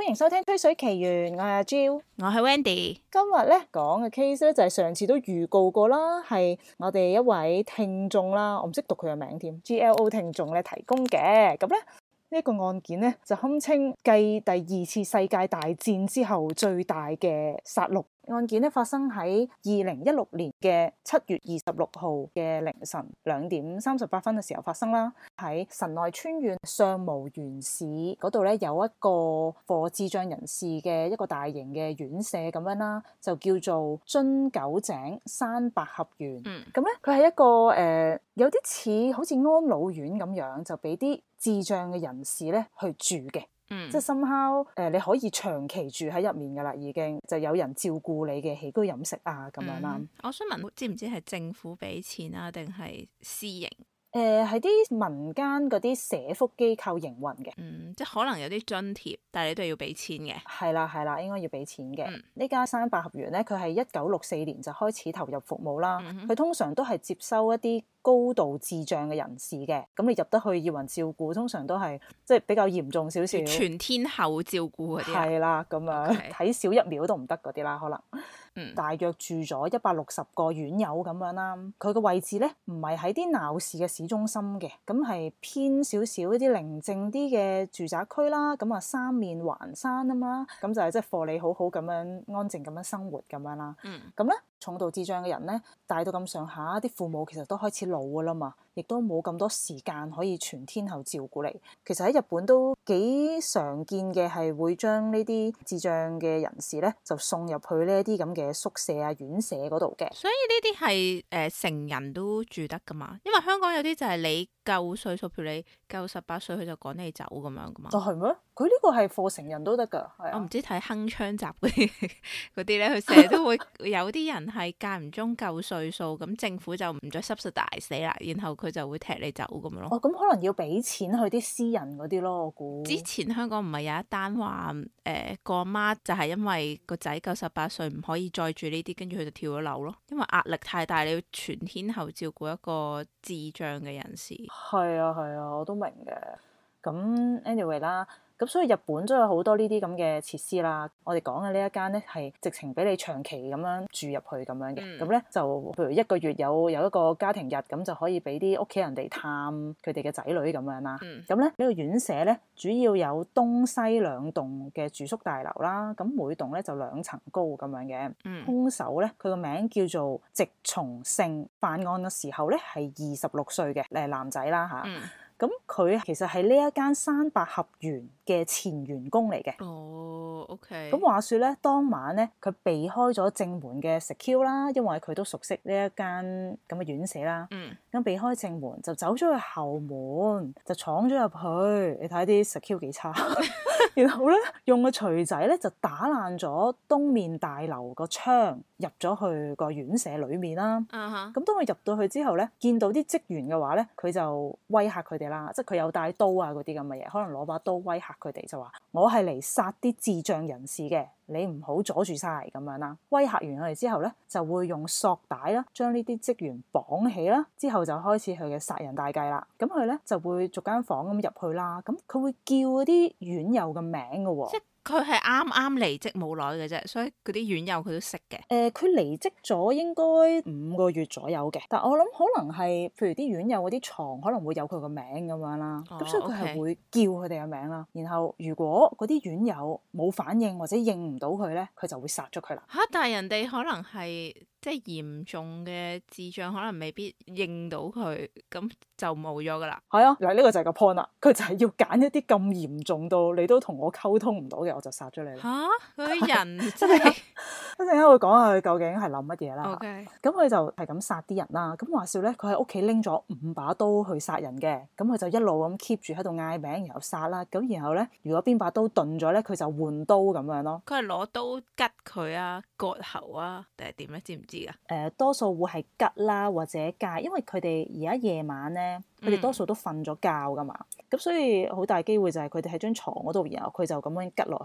歡迎收聽《吹水奇緣》，我係阿 Jill， 我係 Wendy。 今日咧講嘅 case 咧就係上次都預告過啦，係我哋一位聽眾啦，我唔識讀佢嘅名添 ，GLO 聽眾咧提供嘅。咁咧呢個案件咧就堪稱繼第二次世界大戰之後最大嘅殺戮案件咧，發生喺2016年嘅7月26號嘅凌晨2點38分嘅時候發生啦。喺神奈川縣上毛縣市嗰度咧有一個for智障人士嘅一個大型嘅院舍咁樣啦，就叫做津久井山百合園。咁咧佢係一個有啲似好似安老院咁樣，就俾啲智障嘅人士咧去住嘅。即係somehow你可以長期住喺入面噶啦，已經就有人照顧你嘅起居飲食啊咁樣啦。 我想問，知唔知係政府俾錢啊，定係私營？ 係啲民間嗰啲社福機構營運嘅。 即係可能有啲津貼，但係你都要俾錢嘅。 係啦，應該要俾錢嘅。呢間山百合園咧，佢係1964年就開始投入服務啦。佢通常都係接收一啲高度智障嘅人士嘅，咁你入得去要人照顧，通常都係即係比較嚴重少少， 全天候照顧嗰啲。 係啦，咁樣睇少1秒都唔得嗰啲啦，可能。大約住咗160個院友咁樣啦。佢個位置咧唔係喺啲鬧市嘅市中心嘅，咁係偏少少一啲寧靜啲嘅住宅區啦。咁啊三面環山啊嘛，咁就係即係貨你好好咁樣安靜咁樣生活咁樣啦。咁咧重度智障嘅人咧大到咁上下，啲父母其實都開始老噶啦嘛，亦都冇咁多時間可以全天候照顧你。其實喺日本都幾常見嘅，係會將呢啲智障嘅人士咧就送入去呢一啲咁嘅宿舍啊院舍嗰度嘅。 所以呢啲係成人都住得噶嘛？因為香港有啲就係你夠歲數，譬如你夠18歲，佢就趕你走咁樣噶嘛。 係咩？佢呢個係課成人都得噶。 我唔知睇鏗鏘集嗰啲咧，佢成日都會有啲人係間唔中夠歲數，咁政府就唔再 subsidize 你啦，然後佢就會踢你走咁樣咯。 咁可能要俾錢去啲私人嗰啲咯，我估。 之前香港唔係有一單話個阿媽就係因為個仔夠18歲唔可以再住呢啲，跟住佢就跳咗樓咯，因為壓力太大，你要全天候照顧一個智障嘅人士。 係啊，我都明嘅。咁 anyway 啦。咁所以日本都有好多呢啲咁嘅設施啦。我哋講嘅呢一間咧係直情俾你長期咁樣住入去咁樣嘅。咁咧就譬如1個月有一個家庭日，咁就可以俾啲屋企人哋探佢哋嘅仔女咁樣啦。咁咧呢個院舍咧主要有東西2棟嘅住宿大樓啦。咁每棟咧就2層高咁樣嘅。兇手咧佢個名叫做植松勝，犯案嘅時候咧係26歲嘅，係男仔啦嚇。咁佢其實係呢一間山百合園嘅前員工嚟嘅。 OK。 咁話說咧，當晚咧佢避開咗正門嘅 secure 啦，因為佢都熟悉呢一間咁嘅院舍啦。咁避開正門就走咗去後門，就闖咗入去。你睇啲 secure 幾差。然後咧用個錘仔咧就打爛咗東面大樓個窗，入咗去個院舍裏面啦。咁當佢入到去之後咧，見到啲職員嘅話咧，佢就威嚇佢哋啦，即係佢有帶刀啊嗰啲咁嘅嘢，可能攞把刀威嚇佢哋，就話我係嚟殺啲智障人士嘅，你唔好阻住晒咁樣啦。威嚇完佢哋之後咧，就會用索帶啦將呢啲職員綁起啦，之後就開始佢嘅殺人大計啦。咁佢咧就會逐間房咁入去啦，咁佢會叫嗰啲院友嘅名㗎喎。 即係佢係啱啱離職冇耐嘅啫，所以嗰啲院友佢都識嘅。 佢離職咗應該5個月左右嘅，但我諗可能係譬如啲院友嗰啲床可能會有佢個名咁樣啦。咁所以佢係會叫佢哋嘅名啦。然後如果嗰啲院友冇反應或者認唔到佢咧，佢就會殺咗佢啦。 但係人哋可能係即係嚴重嘅智障，可能未必認到佢，咁就冇咗噶啦。係啊，嗱呢個就係個 point 啦。佢就係要揀一啲咁嚴重到你都同我溝通唔到嘅，我就殺咗你啦。 嗰啲人真係一陣間會講下佢究竟係諗乜嘢啦。 OK。 咁佢就係咁殺啲人啦。咁話說咧，佢喺屋企拎咗5把刀去殺人嘅。咁佢就一路咁 keep 住喺度嗌名，然後殺啦。咁然後咧，如果邊把刀鈍咗咧，佢就換刀咁樣咯。 佢係攞刀吉佢啊，割喉啊，定係點咧？知唔知啊？ 多數會係吉啦，或者戒，因為佢哋而家夜晚咧，佢哋多數都瞓咗覺噶嘛。咁所以好大機會就係佢哋喺張床嗰度，然後佢就咁樣吉落去咯。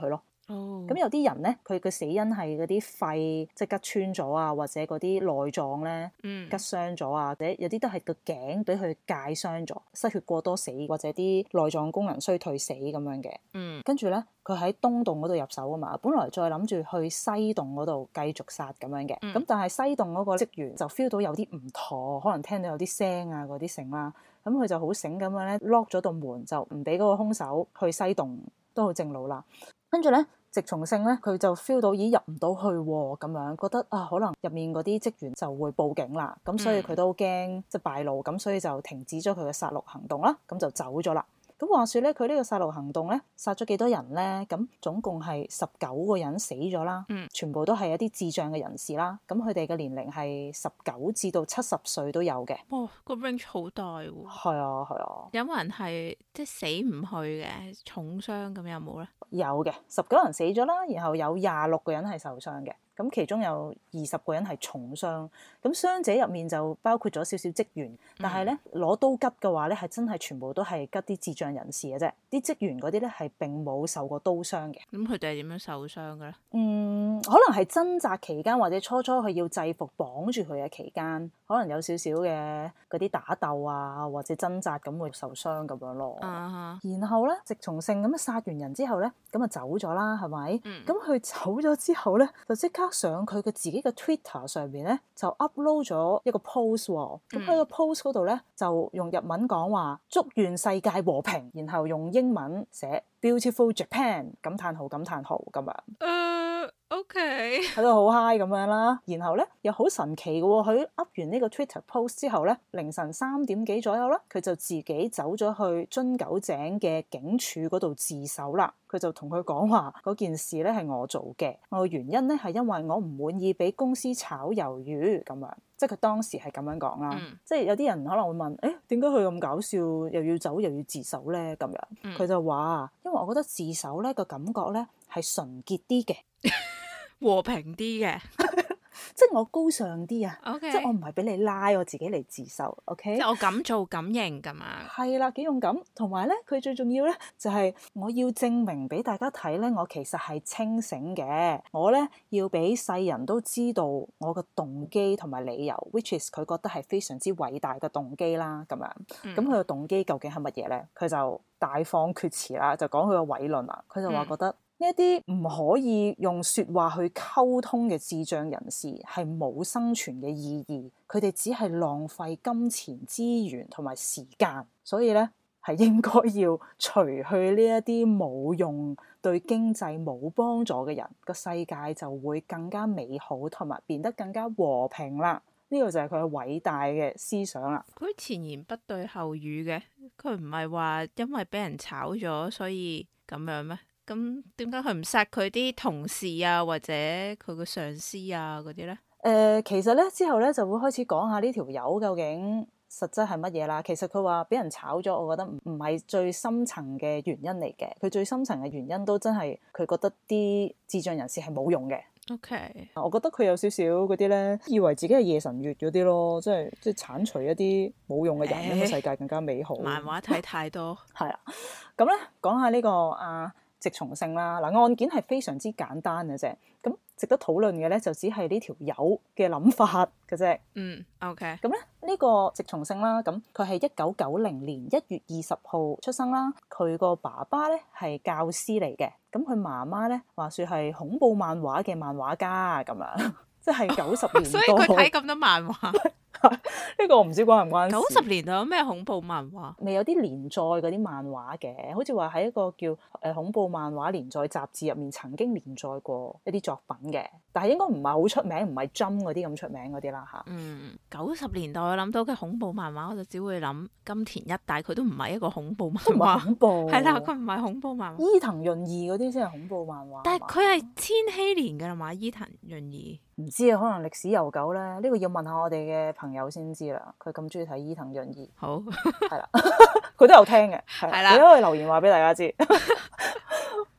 咁有啲人咧，佢嘅死因係嗰啲肺即係拮穿咗啊，或者嗰啲內臟咧拮傷咗啊，或者有啲都係個頸俾佢界傷咗，失血過多死，或者啲內臟功能衰退死咁樣嘅。跟住咧，佢喺東洞嗰度入手啊嘛，本來再諗住去西洞嗰度繼續殺咁樣嘅。咁但係西洞嗰個職員就 feel 到有啲唔妥，可能聽到有啲聲啊嗰啲聲啦，咁佢就好醒咁樣咧 lock 咗道門，就唔俾嗰個兇手去西洞，都好正路啦。跟住咧，直松勝咧，佢就 feel 到咦入唔到去喎，咁樣覺得啊，可能入面嗰啲職員就會報警啦，咁所以佢都驚即係敗露，咁所以就停止咗佢嘅殺戮行動啦，咁就走咗啦。咁話說咧，佢呢個殺戮行動咧，殺咗幾多人咧？咁總共係19個人死咗啦，全部都係一啲智障嘅人士啦。咁佢哋嘅年齡係19至到70歲都有嘅。 哇，個 range 好大喎。 係啊，係啊。 有冇人係即係死唔去嘅重傷咁有冇咧？ 有嘅，19人死咗啦，然後有26個人係受傷嘅。咁其中有20個人係重傷，咁傷者入面就包括咗少少職員，但係咧攞刀吉嘅話咧，係真係全部都係吉啲智障人士嘅啫，啲職員嗰啲咧係並冇受過刀傷嘅。 咁佢哋係點樣受傷嘅咧？ 可能係掙扎期間或者初佢要制服綁住佢嘅期間，可能有少少嘅嗰啲打鬥啊，或者掙扎咁會受傷咁樣咯。然後咧，直松勝咁殺完人之後咧，咁啊走咗啦，係咪？咁佢走咗之後咧，就即刻上佢嘅自己嘅 Twitter 上邊咧，就 upload 咗一個 post 喎。咁喺個 post 嗰度咧，就用日文講話祝願世界和平，然後用英文寫 Beautiful Japan 感嘆號咁樣。 OK 喺度好 high 咁樣啦。然後咧又好神奇嘅喎，佢 up 完呢個 Twitter post 之後咧，凌晨3點幾左右啦，佢就自己走咗去津久井嘅警署嗰度自首啦。佢就同佢講話嗰件事咧係我做嘅，我嘅原因咧係因為我唔滿意俾公司炒魷魚咁樣，即係佢當時係咁樣講啦。即係有啲人可能會問，點解佢咁搞笑，又要走又要自首咧？咁樣佢就話，因為我覺得自首咧個感覺咧係純潔啲嘅。 和平啲嘅， 即係我高尚啲啊。 Okay. 即係我唔係俾你拉，我自己嚟自首。OK， 即係我敢做敢認咁啊。 係啦，幾勇敢。同埋咧，佢最重要咧就係我要證明俾大家睇咧，我其實係清醒嘅。我咧要俾世人都知道我嘅動機同埋理由，which is 佢覺得係非常之偉大嘅動機啦。咁樣咁佢嘅動機究竟係乜嘢咧？佢就大放厥詞啦，就講佢嘅偉論啦。佢就話覺得呢一啲唔可以用説話去溝通嘅智障人士係冇生存嘅意義，佢哋只係浪費金錢資源同埋時間，所以咧係應該要除去呢一啲冇用、對經濟冇幫助嘅人，個世界就會更加美好同埋變得更加和平啦。呢個就係佢嘅偉大嘅思想啦。 佢前言不對後語嘅，佢唔係話因為俾人炒咗所以咁樣咩？咁點解佢唔殺佢啲同事啊，或者佢個上司啊嗰啲咧？ 其實咧之後咧就會開始講下呢條友究竟實質係乜嘢啦。其實佢話俾人炒咗，我覺得唔係最深層嘅原因嚟嘅。佢最深層嘅原因都真係佢覺得啲智障人士係冇用嘅。 OK， 我覺得佢有少少嗰啲咧，以為自己係夜神月嗰啲咯，即係剷除一啲冇用嘅人，令個世界更加美好。 漫畫睇太多。 係啊，咁咧講下呢個直松勝啦。嗱，案件係非常之簡單嘅啫，咁值得討論嘅咧就只係呢條友嘅諗法嘅啫。 OK。 咁咧呢個直松勝啦，咁佢係1990年1月20號出生啦。佢個爸爸咧係教師嚟嘅，咁佢媽媽咧話說係恐怖漫畫嘅漫畫家咁樣，即係90年代。 所以佢睇咁多漫畫。 呢個我唔知關唔關事。 90年代有咩恐怖漫畫？ 未有啲連載嗰啲漫畫嘅，好似話喺一個叫恐怖漫畫連載雜誌入面曾經連載過一啲作品嘅，但係應該唔係好出名，唔係 Jump 嗰啲咁出名嗰啲啦嚇。 90年代我諗到嘅恐怖漫畫，我就只會諗金田一，但係佢都唔係一個恐怖漫畫。 唔係恐怖。 係啦，佢唔係恐怖漫畫。 伊藤潤二嗰啲先係恐怖漫畫。 但係佢係千禧年㗎啦嘛，伊藤潤二。 唔知啊，可能歷史悠久咧，呢個要問下我哋嘅朋友先知啦。佢咁中意睇伊藤潤二， 好係啦，佢都有聽嘅，係啦，你都可以留言話俾大家知。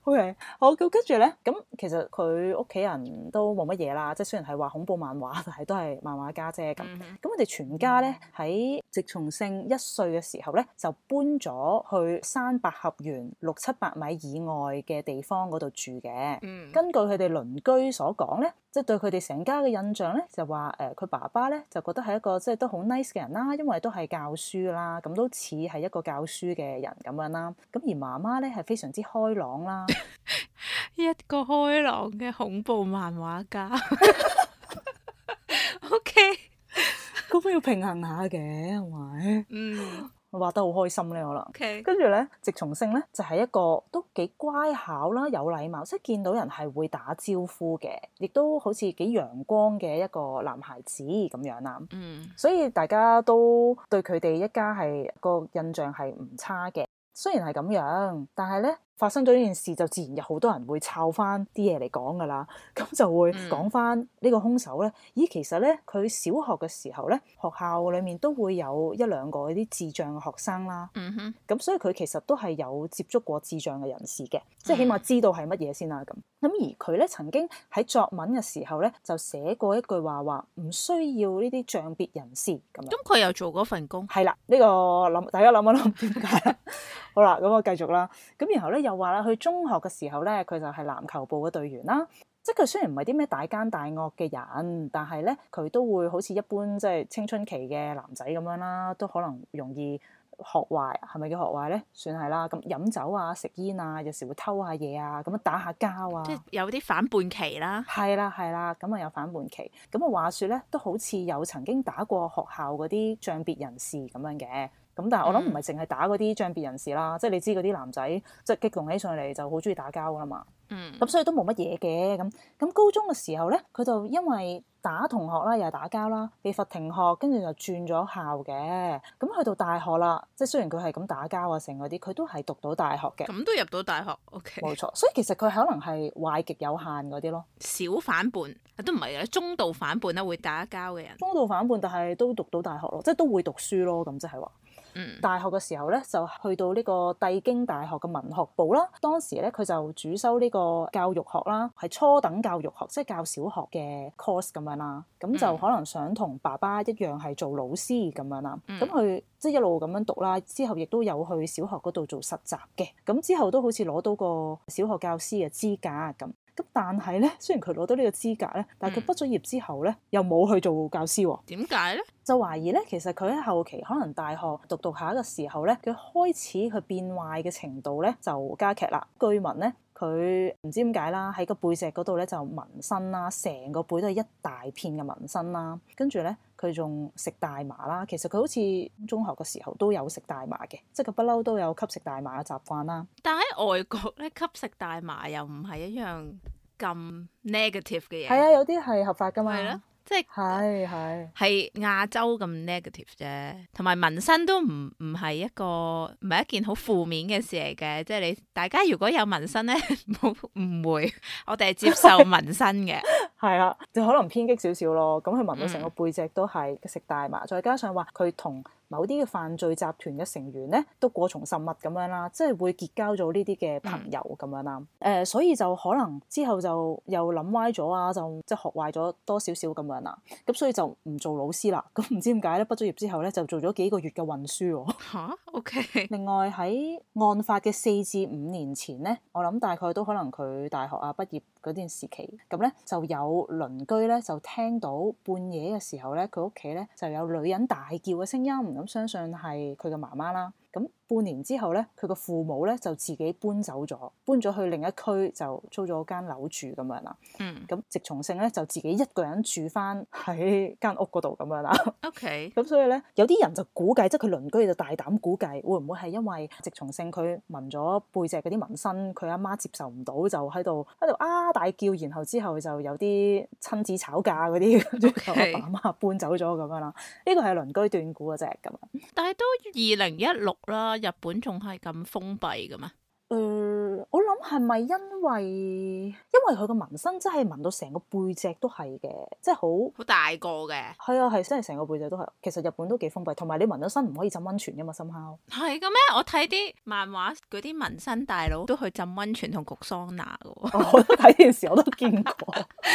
OK，好，咁跟住咧，咁其實佢屋企人都冇乜嘢啦，即係雖然係話恐怖漫畫，但係都係漫畫家啫咁。咁佢哋全家咧喺植松勝1歲嘅時候咧，就搬咗去山百合園600-700米以外嘅地方嗰度住嘅。根據佢哋鄰居所講咧，即係對佢哋成家嘅印象咧，就話佢爸爸咧就覺得係一個即係都好 nice 嘅人啦，因為都係教書啦，咁都似係一個教書嘅人咁樣啦。咁而媽媽咧係非常之開朗啦。 一個開朗嘅恐怖漫畫家，OK， 咁要平衡下嘅係咪？畫得好開心咧，可能。 OK， 跟住咧，植松勝咧就係一個都幾乖巧啦，有禮貌，即係見到人係會打招呼嘅，亦都好似幾陽光嘅一個男孩子咁樣啦。所以大家都對佢哋一家係個印象係唔差嘅。雖然係咁樣，但係咧發生咗呢件事，就自然有好多人會抄翻啲嘢嚟講噶啦，咁就會講翻呢個兇手咧。咦，其實咧佢小學嘅時候咧，學校裏面都會有1-2個啲智障嘅學生啦。咁所以佢其實都係有接觸過智障嘅人士嘅，即係起碼知道係乜嘢先啦咁。咁而佢咧曾經喺作文嘅時候咧，就寫過一句話唔需要呢啲障別人士咁樣。 咁佢又做嗰份工？ 係啦，呢個大家諗一諗點解啦？好啦，咁我繼續啦。咁然後咧又話啦，佢中學嘅時候咧，佢就係籃球部嘅隊員啦。即係佢雖然唔係啲咩大奸大惡嘅人，但係咧佢都會好似一般即係青春期嘅男仔咁樣啦，都可能容易學壞，係咪叫學壞咧？算係啦。咁飲酒啊、食煙啊，有時會偷下嘢啊，咁樣打下交啊， 即係有啲反叛期啦。 係啦，咁啊有反叛期。咁啊話説咧，都好似有曾經打過學校嗰啲障別人士咁樣嘅。咁但係我諗唔係淨係打嗰啲障別人士啦，即係你知嗰啲男仔即係激動起上嚟就好中意打交噶啦嘛。咁所以都冇乜嘢嘅。咁高中嘅時候咧，佢就因為打同學啦，又係打交啦，被罰停學，跟住就轉咗校嘅。咁去到大學啦，即係雖然佢係咁打交啊成嗰啲，佢都係讀到大學嘅。 咁都入到大學 ，OK。 冇錯，所以其實佢可能係壞極有限嗰啲咯。 小反叛都唔係嘅，中度反叛啦，會打交嘅人。 中度反叛，但係都讀到大學咯，即係都會讀書咯。咁即係話。大學嘅時候咧，就去到呢個帝京大學嘅文學部啦。當時咧，佢就主修呢個教育學啦，係初等教育學，即係教小學嘅 course 咁樣啦。咁就可能想同爸爸一樣係做老師咁樣啦。咁佢即係一路咁樣讀啦，之後亦都有去小學嗰度做實習嘅。咁之後都好似攞到個小學教師嘅資格咁。咁但係咧，雖然佢攞到呢個資格咧，但係佢畢咗業之後咧，又冇去做教師喎。 點解咧？ 就懷疑咧，其實佢喺後期可能大學讀下嘅時候咧，佢開始佢變壞嘅程度咧就加劇啦。據聞咧，佢唔知點解啦，喺個背脊嗰度咧就紋身啦，成個背都係一大片嘅紋身啦。跟住咧，佢仲食大麻啦。其實佢好似中學嘅時候都有食大麻嘅，即係佢不嬲都有吸食大麻嘅習慣啦。 但喺外國咧，吸食大麻又唔係一樣咁 negative 嘅嘢。 係啊，有啲係合法㗎嘛。 係咯。即係亞洲咁 negative 啫，同埋紋身都唔係一件好負面嘅事嚟嘅。即係你大家如果有紋身咧，冇誤會，我哋係接受紋身嘅。 係啊，就可能偏激少少咯。咁佢紋到成個背脊都係食大麻，再加上話佢同某啲嘅犯罪集團嘅成員咧都過從甚密咁樣啦，即係會結交咗呢啲嘅朋友咁樣啦。所以就可能之後就又諗歪咗啊，就即係學壞咗多少少咁樣啦。咁所以就唔做老師啦。咁唔知點解咧？畢咗業之後咧就做咗幾個月嘅運輸喎。 嚇，OK。另外喺案發嘅4至5年前咧，我諗大概都可能佢大學畢業嗰段時期，咁咧就有鄰居咧就聽到半夜嘅時候咧，佢屋企咧就有女人大叫嘅聲音，咁相信係佢嘅媽媽啦。咁半年之後咧，佢個父母咧就自己搬走咗，搬咗去另一區就租咗間樓住咁樣啦。咁植松勝咧就自己一個人住翻喺間屋嗰度咁樣啦。 OK。 咁所以咧有啲人就估計，即係佢鄰居就大膽估計，會唔會係因為植松勝佢紋咗背脊嗰啲紋身，佢阿媽接受唔到，就喺度大叫，然後之後就有啲親子吵架嗰啲，跟住阿爸阿媽搬走咗咁樣啦。呢個係鄰居斷估嘅啫咁。但係都2016啦，日本仲係咁封閉嘅咩？ 我諗諗係咪因為佢個紋身真係紋到成個背脊都係嘅，即係好大個嘅。 係啊，係真係成個背脊都係。其實日本都幾封閉，同埋你紋咗身唔可以浸溫泉噶嘛，somehow。 係嘅咩？我睇啲漫畫嗰啲紋身大佬都去浸溫泉同焗桑拿嘅喎。 我都睇電視我都見過，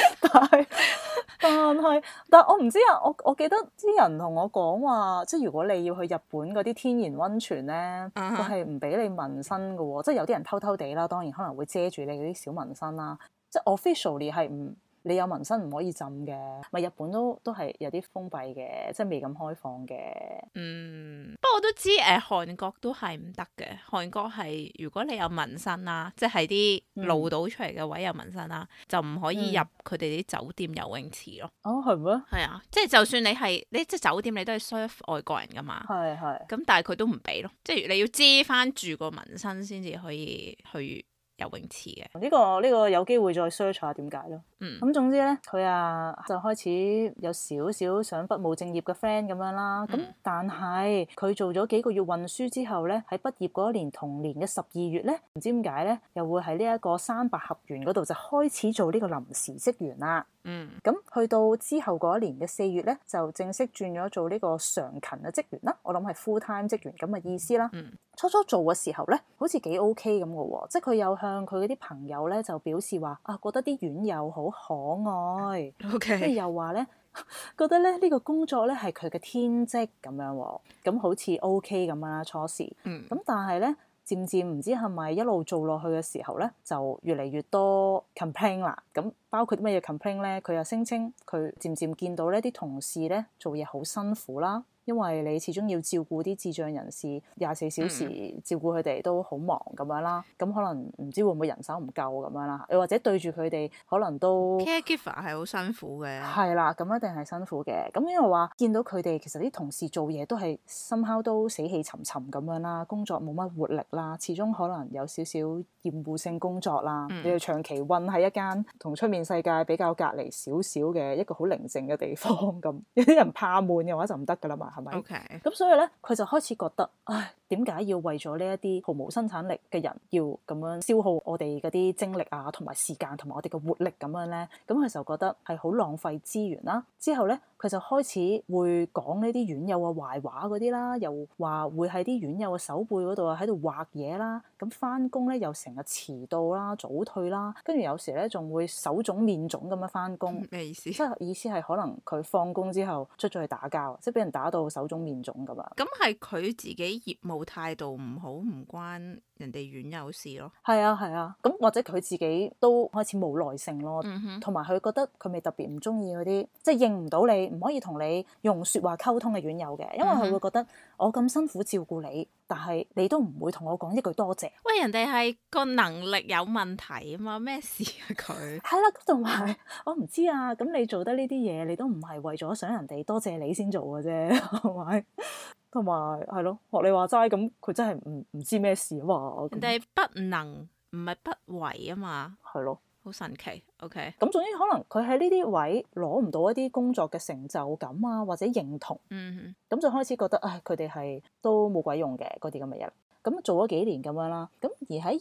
但係我唔知啊，我記得啲人同我講話，即係如果你要去日本嗰啲天然溫泉咧，佢係唔俾你紋身嘅喎，即係有啲人偷偷地啦，當然可能會遮住你嗰啲小紋身啦，即係 officially 係唔。你有紋身唔可以浸嘅，咪日本都係有啲封閉嘅，即係未咁開放嘅。 不過我都知韓國都係唔得嘅。韓國係如果你有紋身啦，即係啲露到出嚟嘅位有紋身啦，就唔可以入佢哋啲酒店游泳池咯。 哦，係咩？ 係啊，即係就算你即係酒店，你都係 serve 外國人噶嘛。 係。 咁但係佢都唔俾咯，即係你要遮翻住個紋身先至可以去游泳池嘅。 呢個有機會再 search 下點解咯。咁總之咧，佢就開始有少少想不務正業嘅 friend 咁樣啦。咁但係佢做咗幾個月運輸之後咧，喺畢業嗰一年同年嘅12月咧，唔知點解咧，又會喺呢一個山百合園嗰度就開始做呢個臨時職員啦。咁去到之後嗰一年嘅4月咧，就正式轉咗做呢個常勤嘅職員啦。我諗係 full time 職員咁嘅意思啦。初做嘅時候咧，好似幾 OK 咁嘅喎，即係佢有向佢嗰啲朋友咧就表示話覺得啲院友好可愛，即係又話咧覺得咧呢個工作咧係佢嘅天職咁樣喎，咁好似 OK 咁啦初時。咁但係咧漸漸唔知係咪一路做落去嘅時候咧，就越嚟越多 complain 啦。咁包括乜嘢 complain 咧？佢又聲稱佢漸漸見到呢啲同事咧做嘢好辛苦啦。因為你始終要照顧啲智障人士24小時照顧佢哋都好忙咁樣啦，咁可能唔知會唔會人手唔夠咁樣啦，又或者對住佢哋可能都 caregiver 係好辛苦嘅。 係啦，咁一定係辛苦嘅。咁因為話見到佢哋其實啲同事做嘢都係somehow都死氣沉沉咁樣啦，工作冇乜活力啦，始終可能有少少厭惡性工作啦。你要長期韞喺一間同出面世界比較隔離少少嘅一個好寧靜嘅地方咁，有啲人怕悶嘅話就唔得噶啦嘛。係咪？咁所以咧，佢就開始覺得，點解要為咗呢一啲毫無生產力嘅人，要咁樣消耗我哋嗰啲精力啊，同埋時間，同埋我哋嘅活力咁樣咧？咁佢就覺得係好浪費資源啦。之後咧，佢就開始會講呢啲院友嘅壞話嗰啲啦，又話會喺啲院友嘅手背嗰度喺度畫嘢啦。咁翻工咧又成日遲到啦、早退啦，跟住有時咧仲會手腫面腫咁樣翻工。 咩意思？ 即係意思係可能佢放工之後出咗去打交，即係俾人打到手腫面腫咁樣。 咁係佢自己業務態度唔好，唔關人哋院友事咯。 係啊，咁或者佢自己都開始冇耐性咯，同埋佢覺得佢咪特別唔中意嗰啲即係應唔到你，唔可以同你用説話溝通嘅院友嘅，因為佢會覺得我咁辛苦照顧你，但係你都唔會同我講一句多謝。 喂，人哋係個能力有問題啊嘛，咩事啊佢？ 係啦，同埋我唔知啊，咁你做得呢啲嘢，你都唔係為咗想人哋多謝你先做嘅啫，係咪？同埋係咯，學你話齋咁，佢真係唔知咩事啊嘛。 人哋不能唔係不為啊嘛， 係咯， 好神奇。OK， 咁總之可能佢喺呢啲位攞唔到一啲工作嘅成就感啊，或者認同，咁就開始覺得佢哋係都冇鬼用嘅嗰啲咁嘅嘢。咁做咗幾年咁樣啦，咁而喺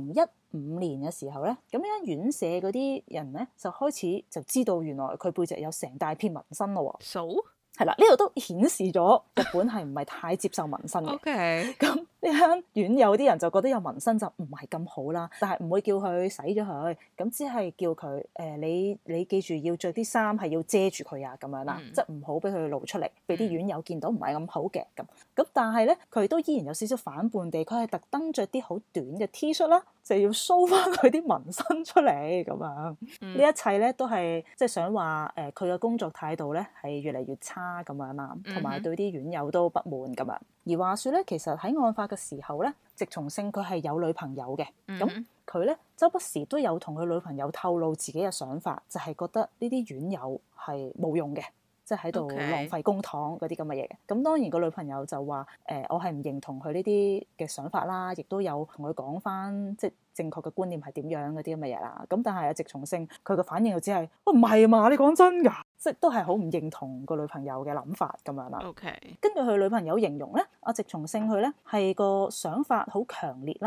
2015年嘅時候咧，咁樣院舍嗰啲人咧就開始就知道原來佢背脊有成大片紋身咯喎。 數係啦，呢度都顯示咗日本係唔係太接受紋身嘅。 OK， 咁呢間院有啲人就覺得有紋身就唔係咁好啦，但係唔會叫佢洗咗佢，咁只係叫佢你記住要着啲衫係要遮住佢啊咁樣啦，即係唔好俾佢露出嚟，俾啲院友見到唔係咁好嘅咁。咁但係咧，佢都依然有少少反叛地，佢係特登着啲好短嘅 T 恤啦，就要 show 翻佢啲紋身出嚟咁樣。呢一切咧都係即係想話佢嘅工作態度咧係越嚟越差咁樣啦，同埋對啲院友都不滿咁樣。而話說咧，其實喺案發嘅時候咧，植松勝佢係有女朋友嘅，咁佢咧周不時都有同佢女朋友透露自己嘅想法，就係覺得呢啲院友係冇用嘅，即係喺度浪費公帑嗰啲咁嘅嘢。咁當然個女朋友就話我係唔認同佢呢啲嘅想法啦，亦都有同佢講翻即係正確嘅觀念係點樣嗰啲咁嘅嘢啦。咁但係阿植松勝佢嘅反應就只係唔係啊嘛，你講真㗎，即係都係好唔認同個女朋友嘅諗法咁樣啦。 OK， 跟住佢女朋友形容咧，阿植松勝佢咧係個想法好強烈啦，好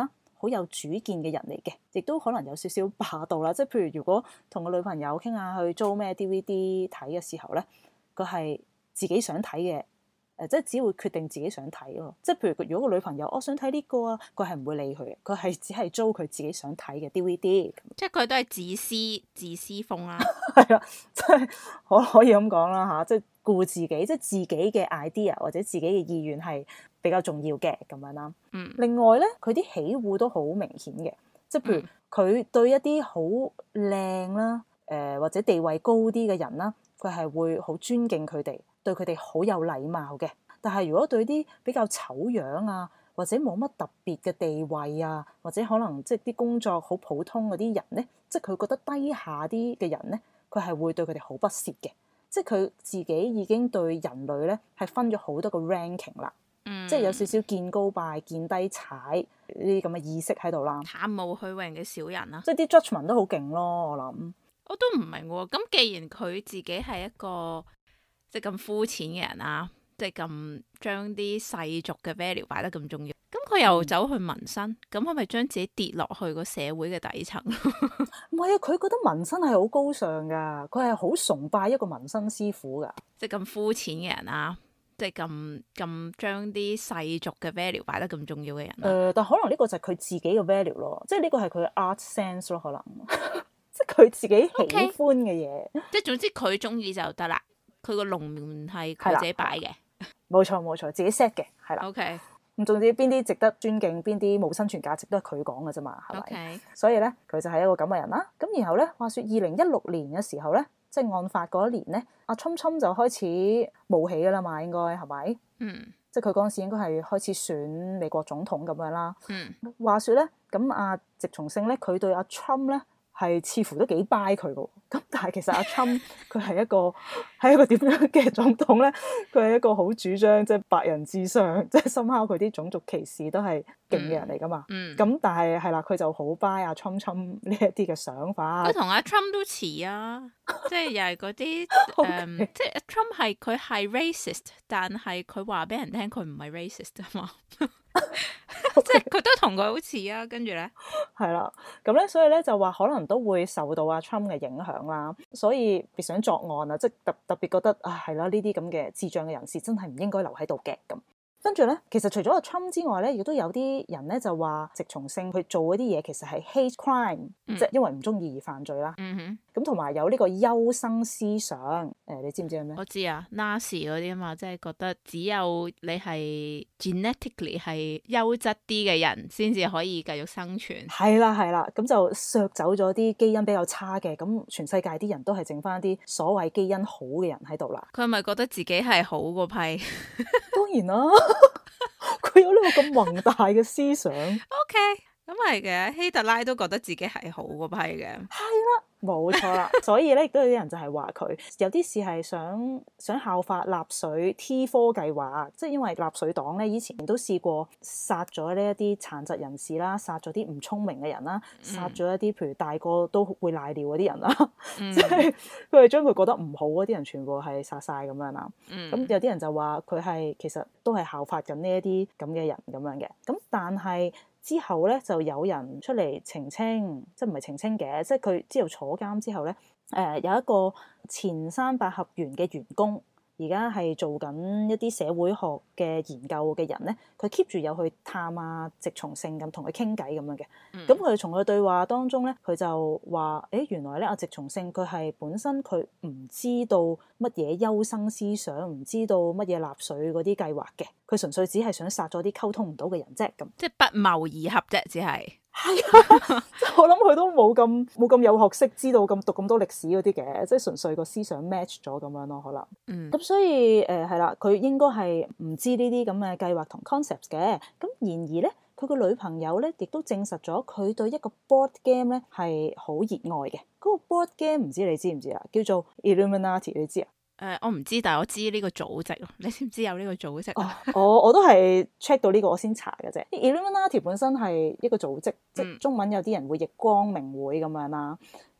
好有主見嘅人嚟嘅，亦都可能有少少霸道啦。即係譬如如果同個女朋友傾下去租咩 DVD 睇嘅時候咧，佢係自己想睇嘅。即係只會決定自己想睇咯。即係譬如如果個女朋友我想睇呢個啊，佢係唔會理佢嘅，佢係只係租佢自己想睇嘅 DVD。 即係佢都係自私風啦。 係啊，即係可以咁講啦嚇，即係顧自己，即係自己嘅 idea 或者自己嘅意願係比較重要嘅咁樣啦。另外咧，佢啲喜惡都好明顯嘅，即係譬如佢對一啲好靚啦，或者地位高啲嘅人啦，佢係會好尊敬佢哋。對佢哋好有禮貌嘅，但係如果對啲比較醜樣啊，或者冇乜特別嘅地位啊，或者可能即係啲工作好普通嗰啲人咧，即係佢覺得低下啲嘅人咧，佢係會對佢哋好不屑嘅。即係佢自己已經對人類咧係分咗好多個 ranking 啦，即係有少少見高拜、見低踩呢啲咁嘅意識喺度啦。 貪慕虛榮嘅小人啊， 即係啲 judgement 都好勁咯，我諗。 我都唔明喎，咁既然佢自己係一個即係咁膚淺嘅人啊，即係咁將啲世俗嘅 value 擺得咁重要，咁佢又走去紋身，咁係咪將自己跌落去個社會嘅底層？ 唔係啊，佢覺得紋身係好高尚噶，佢係好崇拜一個紋身師傅噶。 即係咁膚淺嘅人啊，即係咁將啲世俗嘅 value 擺得咁重要嘅人。 但可能呢個就係佢自己嘅 value 咯，即係呢個係佢嘅 art sense 咯，可能即係佢自己喜歡嘅嘢。 即係總之佢中意就得啦。佢個龍門係佢自己擺嘅， 冇錯，自己 set 嘅，係啦。 OK， 咁總之邊啲值得尊敬，邊啲冇生存價值都係佢講嘅啫嘛，係咪？Okay. 所以咧，佢就係一個咁嘅人啦。咁然後咧，話說2016年嘅時候咧，即係案發嗰一年咧，阿侵侵就開始冒起噶啦嘛，應該係咪？即係佢嗰陣時應該係開始選美國總統咁樣啦。話說咧，咁阿直松勝咧，佢對阿 Trump 咧係似乎都幾 buy 佢嘅。咁但係其實阿 Trump 佢係一個點樣嘅總統咧？佢係一個好主張即係白人至上，即係深刻佢啲種族歧視都係勁嘅人嚟噶嘛。咁但係係啦，佢就好 buy 阿 Trump 呢一啲嘅想法。 佢同阿 Trump 都似啊，即係又係嗰啲即係 Trump 係佢係 racist， 但係佢話俾人聽佢唔係 racist 啊嘛。即係佢都同佢好似啊，跟住咧係啦，咁咧所以咧就話可能都會受到阿 Trump 嘅影響啦，所以別想作案啊，即係特別覺得啊係啦，呢啲咁嘅智障嘅人士真係唔應該留喺度嘅咁。跟住咧，其實除咗阿 Trump 之外咧，亦都有啲人咧就話直松勝去做嗰啲嘢其實係 hate crime，即係因為唔中意而犯罪啦。咁同埋有呢個優生思想，你知唔知係咩？ 我知啊，Nazi 嗰啲啊嘛，即係覺得只有你係 genetically 係優質啲嘅人先至可以繼續生存。係啦，咁就削走咗啲基因比較差嘅，咁全世界啲人都係剩翻啲所謂基因好嘅人喺度啦。 佢係咪覺得自己係好嗰批？ 當然啦。佢有呢個咁宏大嘅思想。 OK，咁係嘅，希特拉都覺得自己係好嗰批嘅。係啦，冇錯啦。所以咧，亦都有啲人就係話佢有啲事係想效法納粹 T4 計劃，即係因為納粹黨咧以前都試過殺咗呢一啲殘疾人士啦，殺咗啲唔聰明嘅人啦，殺咗一啲譬如大個都會瀨尿嗰啲人啦，即係佢係將佢覺得唔好嗰啲人全部係殺晒咁樣啦。咁有啲人就話佢係其實都係效法緊呢一啲咁嘅人咁樣嘅。咁但係之後咧就有人出嚟澄清，即係唔係澄清嘅，即係佢之後坐監之後咧，有一個前山百合園嘅員工，而家係做緊一啲社會學嘅研究嘅人咧，佢 keep 住有去探啊直松勝咁同佢傾偈咁樣嘅。咁佢從佢對話當中咧，佢就話：原來咧阿直松勝佢係本身佢唔知道乜嘢優生思想，唔知道乜嘢納粹嗰啲計劃嘅，佢純粹只係想殺咗啲溝通唔到嘅人啫咁。 即係不謀而合啫，只係。 係啊，我諗佢都冇咁有學識，知道讀咁多歷史嗰啲嘅，即係純粹個思想 match 咗咁樣咯，可能。咁所以係啦，佢應該係唔知呢啲咁嘅計劃同 concepts 嘅。咁然而咧，佢個女朋友咧亦都證實咗佢對一個 board game 咧係好熱愛嘅。嗰個 board game 唔知你知唔知啊？叫做 Illuminati， 你知啊？ 我唔知，但係我知呢個組織咯。你知唔知有呢個組織啊？ 我都係 check 到呢個我先查嘅啫。Illuminati 本身係一個組織，即係中文有啲人會譯光明會咁樣啦。咁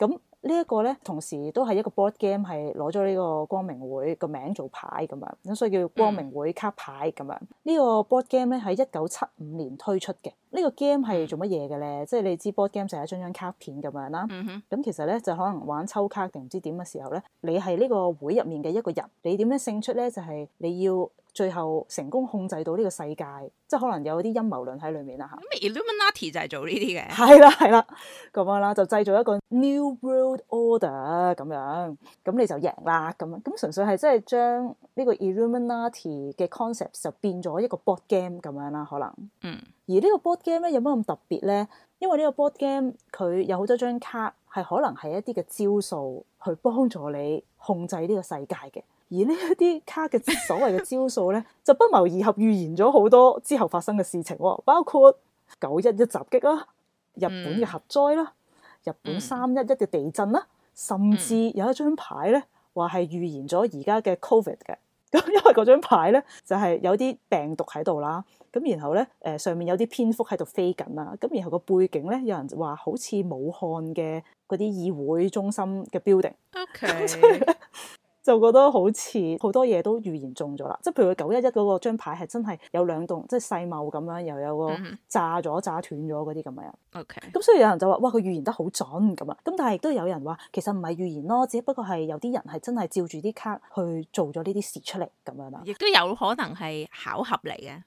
呢一個咧，同時都係一個 board game，係攞咗呢個光明會個名做牌咁樣，咁所以叫光明會卡牌咁樣。呢個 board game 咧喺1975年推出嘅。呢個 game 係做乜嘢嘅咧？即係你知 board game 就係一張張卡片咁樣啦。咁其實咧就可能玩抽卡定唔知點嘅時候咧，你係呢個會入面嘅一個人，你點樣勝出咧？就係你要最後成功控制到呢個世界，即係可能有啲陰謀論喺裏面啦嚇。 咁 Illuminati 就係做呢啲嘅。 係啦，咁樣啦，就製造一個 New World Order 咁樣，咁你就贏啦咁樣。咁純粹係即係將呢個 Illuminati 嘅 concept 就變咗一個 board game 咁樣啦，可能。而呢個 board game 咧有乜咁特別咧？因為呢個 board game 佢有好多張卡係可能係一啲嘅招數去幫助你控制呢個世界嘅。而呢一啲卡嘅所謂嘅招數咧，就不謀而合預言咗好多之後發生嘅事情喎，包括911襲擊啦、日本嘅核災啦、日本311嘅地震啦，甚至有一張牌咧話係預言咗而家嘅 Covid 嘅。咁因為嗰張牌咧就係有啲病毒喺度啦，咁然後咧上面有啲蝙蝠喺度飛緊啦，咁然後個背景咧有人話好似武漢嘅嗰啲議會中心嘅 building。 OK。 就覺得好似好多嘢都預言中咗啦，即係譬如佢911嗰個張牌係真係有2棟，即係世貿咁樣，又有個炸斷咗嗰啲咁嘅人。 OK。 咁所以有人就話：哇，佢預言得好準咁啊！咁但係亦都有人話，其實唔係預言咯，只不過係有啲人係真係照住啲卡去做咗呢啲事出嚟咁樣啦。 亦都有可能係巧合嚟嘅。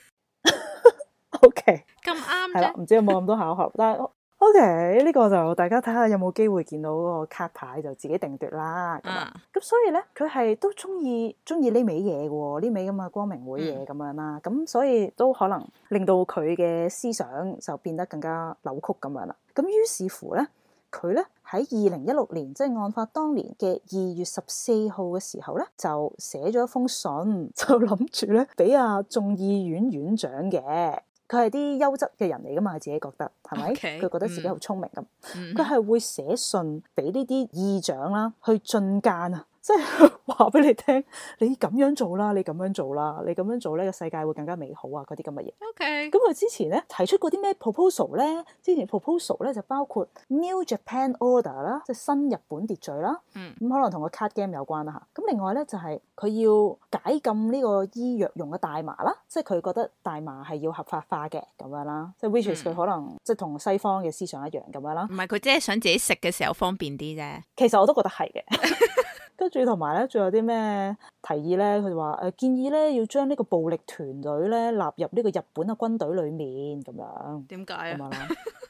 OK。 咁啱啫。 係啦，唔知有冇咁多巧合，但係。OK，呢個就大家睇下有冇機會見到嗰個卡牌就自己定奪啦。咁所以咧，佢係都中意呢味嘢嘅喎，呢味咁嘅光明會嘢咁樣啦。咁所以都可能令到佢嘅思想就變得更加扭曲咁樣啦。咁於是乎咧，佢咧喺2016年，即係案發當年嘅2月14號嘅時候咧，就寫咗一封信，就諗住咧俾阿眾議院院長嘅。佢係啲優質嘅人嚟噶嘛，自己覺得係咪？佢覺得自己好聰明咁，佢係會寫信俾呢啲議長啦，去進諫啊，即係話俾你聽，你咁樣做啦，你咁樣做啦，你咁樣做咧，個世界會更加美好啊！嗰啲咁嘅嘢。 OK。 咁佢之前咧提出過啲咩 proposal 咧？之前 proposal 咧就包括 New Japan Order 啦，即係新日本秩序啦。咁可能同個 card game 有關啦嚇。咁另外咧就係佢要解禁呢個醫藥用嘅大麻啦，即係佢覺得大麻係要合法化嘅咁樣啦。即係 which is 佢可能即係同西方嘅思想一樣咁樣啦。 唔係佢即係想自己食嘅時候方便啲啫。 其實我都覺得係嘅。跟住同埋咧，仲有啲咩提議咧？佢話建議咧要將呢個暴力團隊咧納入呢個日本嘅軍隊裡面咁樣。 點解啊？ 咁樣啦，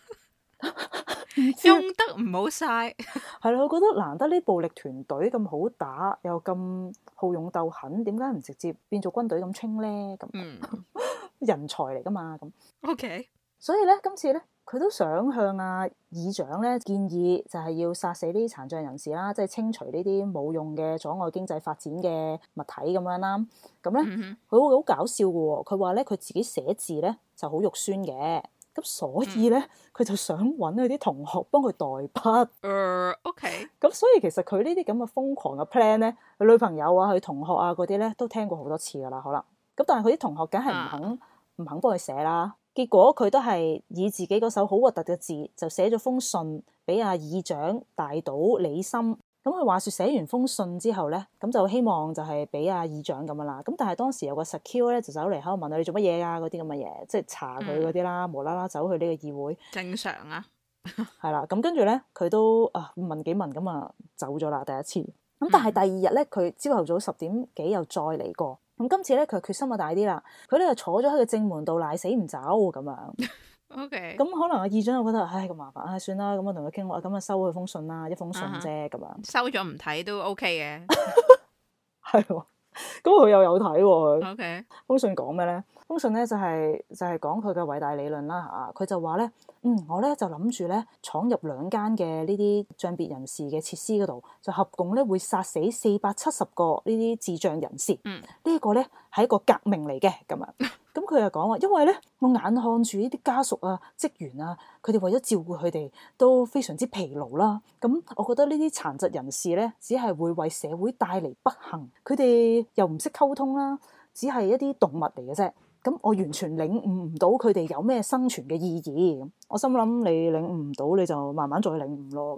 用得唔好嘥。 係啦，我覺得難得呢暴力團隊咁好打，又咁好勇鬥狠，點解唔直接變做軍隊咁清咧？咁人才嚟噶嘛咁。 OK。 所以咧，今次咧。佢都想向議長咧建議，就係要殺死呢啲殘障人士啦，即係清除呢啲冇用嘅阻礙經濟發展嘅物體咁樣啦。咁咧，佢會好搞笑嘅喎。佢話咧，佢自己寫字咧就好肉酸嘅，咁所以咧佢就想揾佢啲同學幫佢代筆。 OK。 咁所以其實佢呢啲咁嘅瘋狂嘅 plan 咧，佢女朋友啊、佢同學啊嗰啲咧都聽過好多次噶啦，可能。咁但係佢啲同學梗係唔肯幫佢寫啦。結果佢都係以自己嗰手好核突嘅字，就寫咗封信俾阿議長大島李森。咁佢話説寫完封信之後咧，咁就希望就係俾阿議長咁樣啦。咁但係當時有個 secure 咧就走嚟喺度問佢你做乜嘢啊？嗰啲咁嘅嘢，即係查佢嗰啲啦，無啦啦走去呢個議會。正常啊。係啦，咁跟住咧佢都問幾問咁啊走咗啦第一次。咁但係第二日咧，佢朝頭早10點幾又再嚟過。咁今次咧，佢決心就大啲啦。佢咧就坐咗喺個正門度賴死唔走咁樣。 OK。咁可能阿議長就覺得唉咁麻煩，算啦，咁我同佢傾話，咁啊收佢封信啦，一封信啫咁樣。收咗唔睇都 OK 嘅。係喎，咁佢又有睇喎。OK。封信講咩咧？封信咧就係講佢嘅偉大理論啦嚇。佢就話咧，我咧就諗住咧闖入2間嘅呢啲障別人士嘅設施嗰度，就合共咧會殺死470個呢啲智障人士。呢一個咧係一個革命嚟嘅咁樣。咁佢又講話，因為咧我眼看住呢啲家屬啊、職員啊，佢哋為咗照顧佢哋都非常之疲勞啦。咁我覺得呢啲殘疾人士咧，只係會為社會帶嚟不幸。佢哋又唔識溝通啦，只係一啲動物嚟嘅啫。 咁我完全領悟唔到佢哋有咩生存嘅意義。我心諗你領悟唔到，你就慢慢再領悟咯。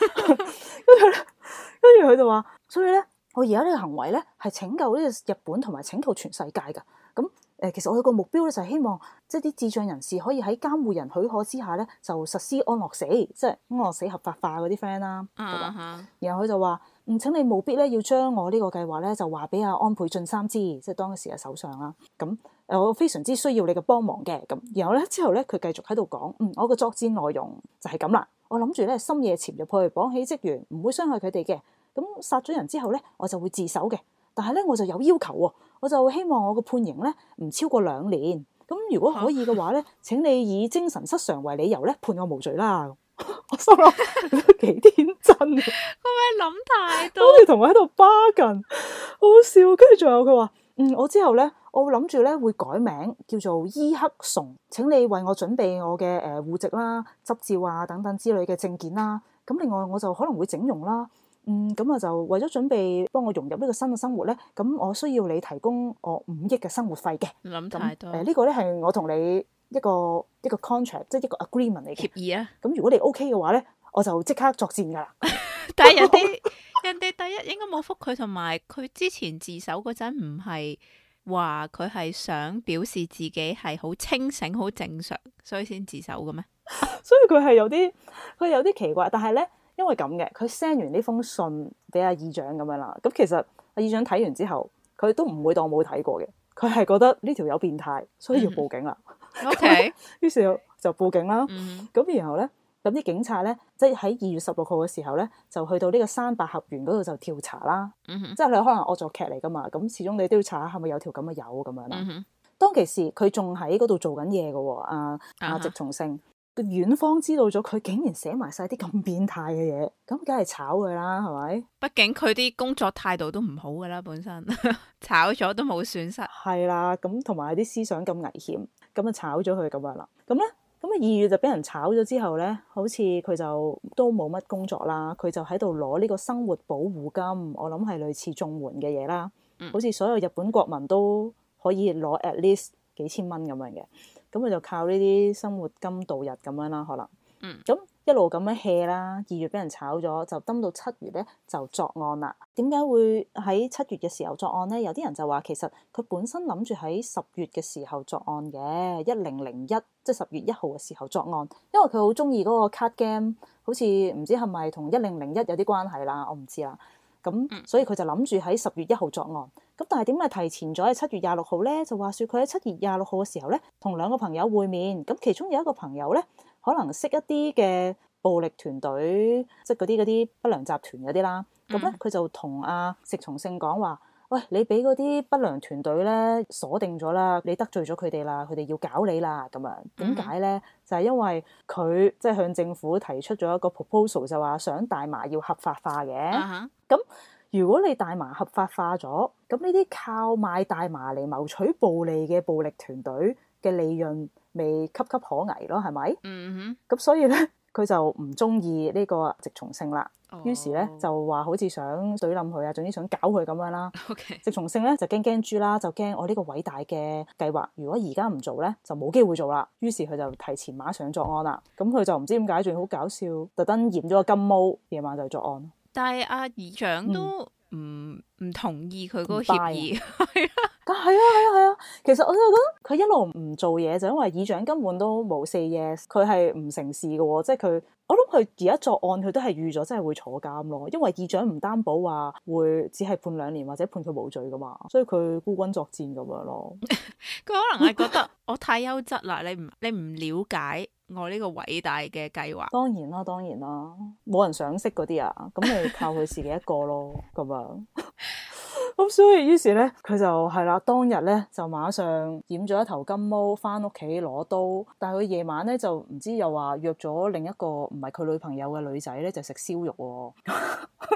跟住佢就話，所以咧，我而家呢個行為咧係拯救呢個日本同埋拯救全世界㗎。咁其實我有個目標咧，就係希望即係啲智障人士可以喺監護人許可之下咧，就實施安樂死，即係安樂死合法化嗰啲 friend 啦。然後佢就話：請你務必咧要將我呢個計劃咧就話俾阿安倍晉三知，即係當時嘅首相啦。咁我非常之需要你嘅幫忙嘅。咁然後咧之後咧，佢繼續喺度講：我個作戰內容就係咁啦。我諗住咧深夜潛入去綁起職員，唔會傷害佢哋嘅。咁殺咗人之後咧，我就會自首嘅。但係咧，我就有要求喎，我就希望我個判刑咧唔超過2年。咁如果可以嘅話咧，請你以精神失常為理由咧判我無罪啦。我心諗都幾天真啊！ 佢咪諗太多， 好似同我喺度巴緊，好笑。跟住仲有佢話：我之後咧，我諗住咧會改名叫做伊克崇。請你為我準備我嘅戶籍啦、執照啊等等之類嘅證件啦。咁另外我就可能會整容啦。咁啊就為咗準備幫我融入呢個新嘅生活咧，咁我需要你提供我5億嘅生活費嘅。 諗太多。 呢個咧係我同你一個 contract， 即係一個 agreement 嚟嘅協議啊。 咁如果你 OK 嘅話咧，我就即刻作戰㗎啦。 但係人哋第一應該冇覆佢，同埋佢之前自首嗰陣唔係話佢係想表示自己係好清醒、好正常，所以先自首嘅咩？ 所以佢有啲奇怪，但係咧。因為咁嘅，佢 send 完呢封信俾阿議長咁樣啦。咁其實阿議長睇完之後，佢都唔會當冇睇過嘅。佢係覺得呢條友變態，所以要報警啦。 OK， 於是就報警啦。咁然後咧，咁啲警察咧，即係喺2月16號嘅時候咧，就去到呢個山百合園嗰度就調查啦。即係你可能惡作劇嚟噶嘛，咁始終你都要查下係咪有條咁嘅友咁樣啦。當其時佢仲喺嗰度做緊嘢嘅喎，阿植松星。遠方知道咗佢竟然寫埋晒啲咁變態嘅嘢，咁梗係炒佢啦，係咪？ 畢竟佢啲工作態度都唔好噶啦，本身炒咗都冇損失。 係啦，咁同埋啲思想咁危險，咁啊炒咗佢咁樣啦。咁咧，咁啊2月就俾人炒咗之後咧，好似佢就都冇乜工作啦，佢就喺度攞呢個生活保護金，我諗係類似綜援嘅嘢啦。好似所有日本國民都可以攞 at least 幾千蚊咁樣嘅。咁佢就靠呢啲生活金度日咁樣啦，可能。咁一路咁樣 hea 啦，2月俾人炒咗，就登到7月咧就作案啦。點解會喺7月嘅時候作案咧？有啲人就話其實佢本身諗住喺10月嘅時候作案嘅，1001即係10月1號嘅時候作案，因為佢好中意嗰個 card game，好似唔知係咪同1001有啲關係啦，我唔知啦。咁所以佢就諗住喺10月1號作案。咁但係點解提前咗喺7月26號咧？就話說佢喺7月26號嘅時候咧，同2個朋友會面。咁其中有一個朋友咧，可能識一啲嘅暴力團隊，即係嗰啲不良集團嗰啲啦。咁咧佢就同阿植松星講話：喂，你俾嗰啲不良團隊咧鎖定咗啦，你得罪咗佢哋啦，佢哋要搞你啦。咁樣點解咧？就係因為佢即係向政府提出咗一個 proposal，就話想大麻要合法化嘅。咁如果你大麻合法化咗，咁呢啲靠賣大麻嚟謀取暴利嘅暴力團隊嘅利潤未岌岌可危咯，係咪？咁所以咧，佢就唔中意呢個植松星啦。於是咧就話好似想懟冧佢啊，總之想搞佢咁樣啦。植松星咧就驚豬啦，就驚我呢個偉大嘅計劃，如果而家唔做咧，就冇機會做啦。於是佢就提前馬上作案啦。咁佢就唔知點解，仲好搞笑，特登染咗個金毛，夜晚就作案。 但係阿議長都唔同意佢嗰個協議， 係啊，其實我就覺得佢一路唔做嘢，就因為議長根本都冇 say yes，佢係唔成事嘅喎，即係佢，我諗佢而家作案佢都係預咗真係會坐監咯，因為議長唔擔保話會只係判2年或者判佢無罪噶嘛，所以佢孤軍作戰咁樣咯。 佢可能係覺得我太優質啦，你唔了解我呢個偉大嘅計劃。 當然啦，冇人賞識嗰啲啊，咁咪靠佢自己一個咯，咁樣。咁所以於是咧，佢就係啦，當日咧就馬上染咗一頭金毛，翻屋企攞刀。但係佢夜晚咧就唔知又話約咗另一個唔係佢女朋友嘅女仔咧，就食燒肉喎。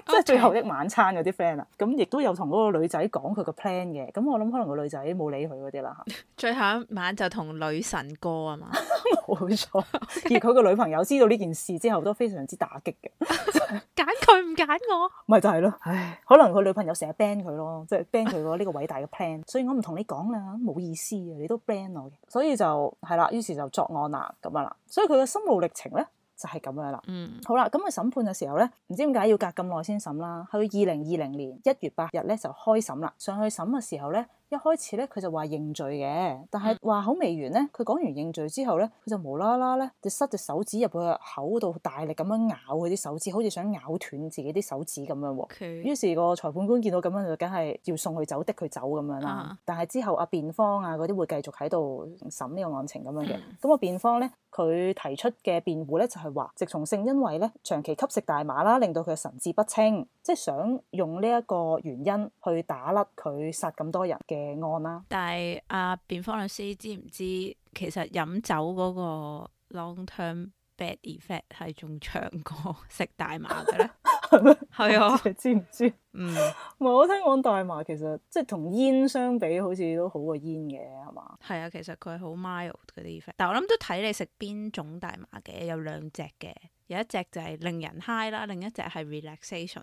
即係最後一晚餐嗰啲 friend 啊。咁亦都有同嗰個女仔講佢個 plan 嘅。咁我諗可能個女仔冇理佢嗰啲啦嚇。 最後一晚就同女神歌啊嘛， 冇錯。而佢個女朋友知道呢件事之後都非常之打擊嘅。 揀佢唔揀我， 咪就係咯。唉，可能佢女朋友成日 ban 佢咯，即係 ban 佢個呢個偉大嘅 plan。所以我唔同你講啦，冇意思啊，你都 ban 我嘅。所以就係啦，於是就作案啦咁樣啦。所以佢嘅心路歷程咧就係咁樣啦。好啦，咁佢審判嘅時候咧，唔知點解要隔咁耐先審啦。去2020年1月8日咧就開審啦。上去審嘅時候咧，一開始咧佢就話認罪嘅，但係話口未完咧，佢講完認罪之後咧，佢就無啦啦咧就塞隻手指入佢個口度，大力咁樣咬佢啲手指，好似想咬斷自己啲手指咁樣喎。 Okay. 於是個裁判官見到咁樣就梗係要送佢走，的佢走咁樣啦。但係之後辯方嗰啲會繼續喺度審呢個案情咁樣嘅。咁個辯方咧，佢提出嘅辯護咧就係話，直松勝因為咧長期吸食大麻啦，令到佢神志不清，即係想用呢一個原因去打甩佢殺咁多人嘅案啦。 但係辯方律師知唔知其實飲酒嗰個 long term bad effect 係仲長過食大麻嘅咧？ 係咩？ 係啊， 知唔知？ 我聽講大麻其實即係同煙相比，好似都好過煙嘅，係嘛？ 係啊，其實佢係好 mild 嗰啲 effect，但係我諗都睇你食邊種大麻嘅，有兩隻嘅，有一隻就係令人 high 啦，另一隻係 relaxation。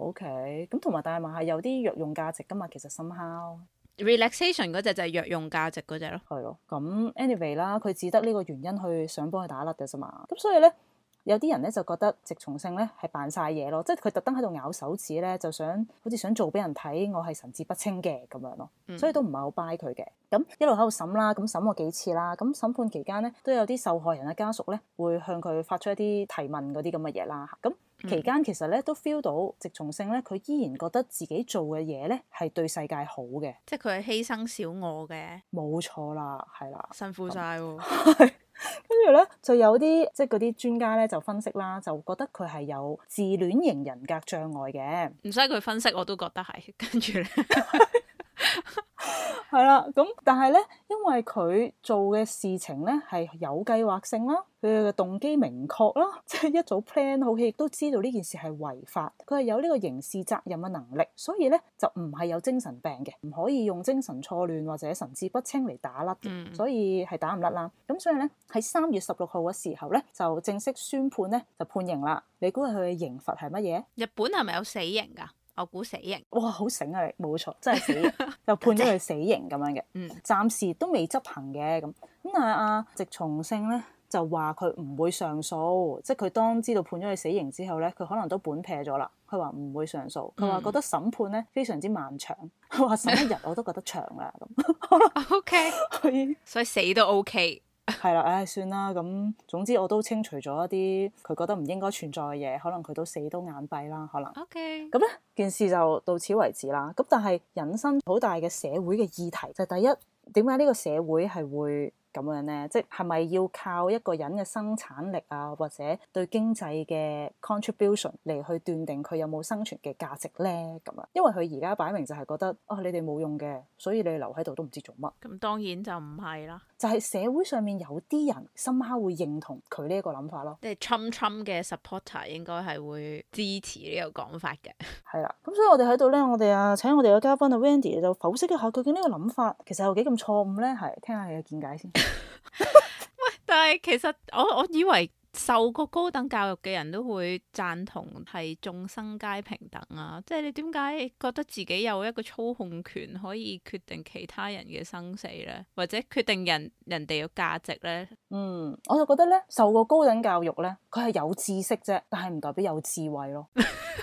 OK， 咁同埋大麻係有啲藥用價值噶嘛，其實 somehow。relaxation 嗰隻就係藥用價值嗰隻咯。 係咯，咁 anyway 啦，佢只得呢個原因去想幫佢打甩嘅啫嘛。咁所以咧，有啲人咧就覺得直松勝咧係扮晒嘢咯，即係佢特登喺度咬手指咧，就想好似想做俾人睇，我係神志不清嘅咁樣咯。所以都唔係好 buy 佢嘅。咁一路喺度審啦，咁審過幾次啦。咁審判期間咧，都有啲受害人嘅家屬咧會向佢發出一啲提問嗰啲咁嘅嘢啦。咁期間其實咧都 feel 到直松勝咧，佢依然覺得自己做嘅嘢咧係對世界好嘅， 即係佢係犧牲小我嘅。 冇錯啦，係啦， 辛苦晒喎。 跟住咧就有啲即係嗰啲專家咧就分析啦，就覺得佢係有自戀型人格障礙嘅。 唔使佢分析我都覺得係。跟住咧係啦，咁但係咧，因為佢做嘅事情咧係有計劃性啦，佢嘅動機明確啦，即係一早 plan 好，佢亦都知道呢件事係違法，佢係有呢個刑事責任嘅能力，所以咧就唔係有精神病嘅，唔可以用精神錯亂或者神志不清嚟打甩嘅，所以係打唔甩啦。咁所以咧喺3月16號嘅時候咧就正式宣判咧就判刑啦。你估佢嘅刑罰係乜嘢？ 日本係咪有死刑㗎？我估死刑。 哇，好醒啊你！冇錯，真係死刑，就判咗佢死刑咁樣嘅。暫時都未執行嘅咁。但係直松勝咧就話佢唔會上訴，即係佢當知道判咗佢死刑之後咧，佢可能都本撇咗啦。佢話唔會上訴，佢話覺得審判咧非常之漫長，佢話11日我都覺得長啦咁。 OK， 所以死都 OK。 係啦，唉，算啦。咁總之我都清除咗一啲佢覺得唔應該存在嘅嘢，可能佢都死都眼閉啦，可能。 OK。 咁咧件事就到此為止啦。咁但係引申好大嘅社會嘅議題就係第一，點解呢個社會係會咁樣咧？即係咪要靠一個人嘅生產力啊，或者對經濟嘅 contribution 嚟去斷定佢有冇生存嘅價值咧？咁啊，因為佢而家擺明就係覺得你哋冇用嘅，所以你留喺度都唔知做乜。 咁當然就唔係啦， 就係社會上面有啲人深刻會認同佢呢一個諗法咯。 即係 Trump 嘅 supporter 應該係會支持呢個講法嘅。 係啦，咁所以我哋喺度咧，我哋請我哋嘅嘉賓Wendy 就剖析一下究竟呢個諗法其實有幾咁錯誤咧？係聽下你嘅見解先。 喂，但係其實我以為受過高等教育嘅人都會贊同係眾生皆平等啊！即係你點解覺得自己有一個操控權可以決定其他人嘅生死咧，或者決定人哋嘅價值咧？ 我就覺得咧，受過高等教育咧，佢係有知識啫，但係唔代表有智慧咯。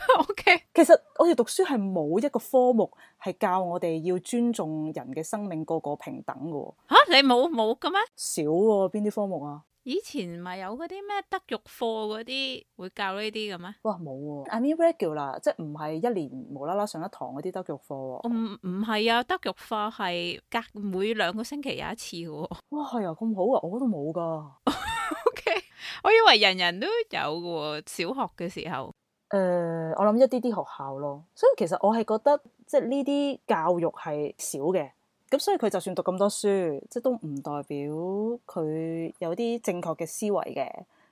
OK， 其實我哋讀書係冇一個科目係教我哋要尊重人嘅生命，個個平等嘅。 你冇嘅咩？ 少喎，邊啲科目啊？ 以前咪有嗰啲咩德育課嗰啲會教呢啲嘅咩？ 哇，冇喎！I mean regular，即係唔係一年無啦啦上一堂嗰啲德育課喎。 唔係啊，德育課係隔每2個星期有一次嘅喎。 哇，係啊，咁好啊，我都冇噶。 OK， 我以為人人都有嘅喎，小學嘅時候。 我諗一啲啲學校咯，所以其實我係覺得即係呢啲教育係少嘅。咁所以佢就算讀咁多書，即係都唔代表佢有啲正確嘅思維嘅。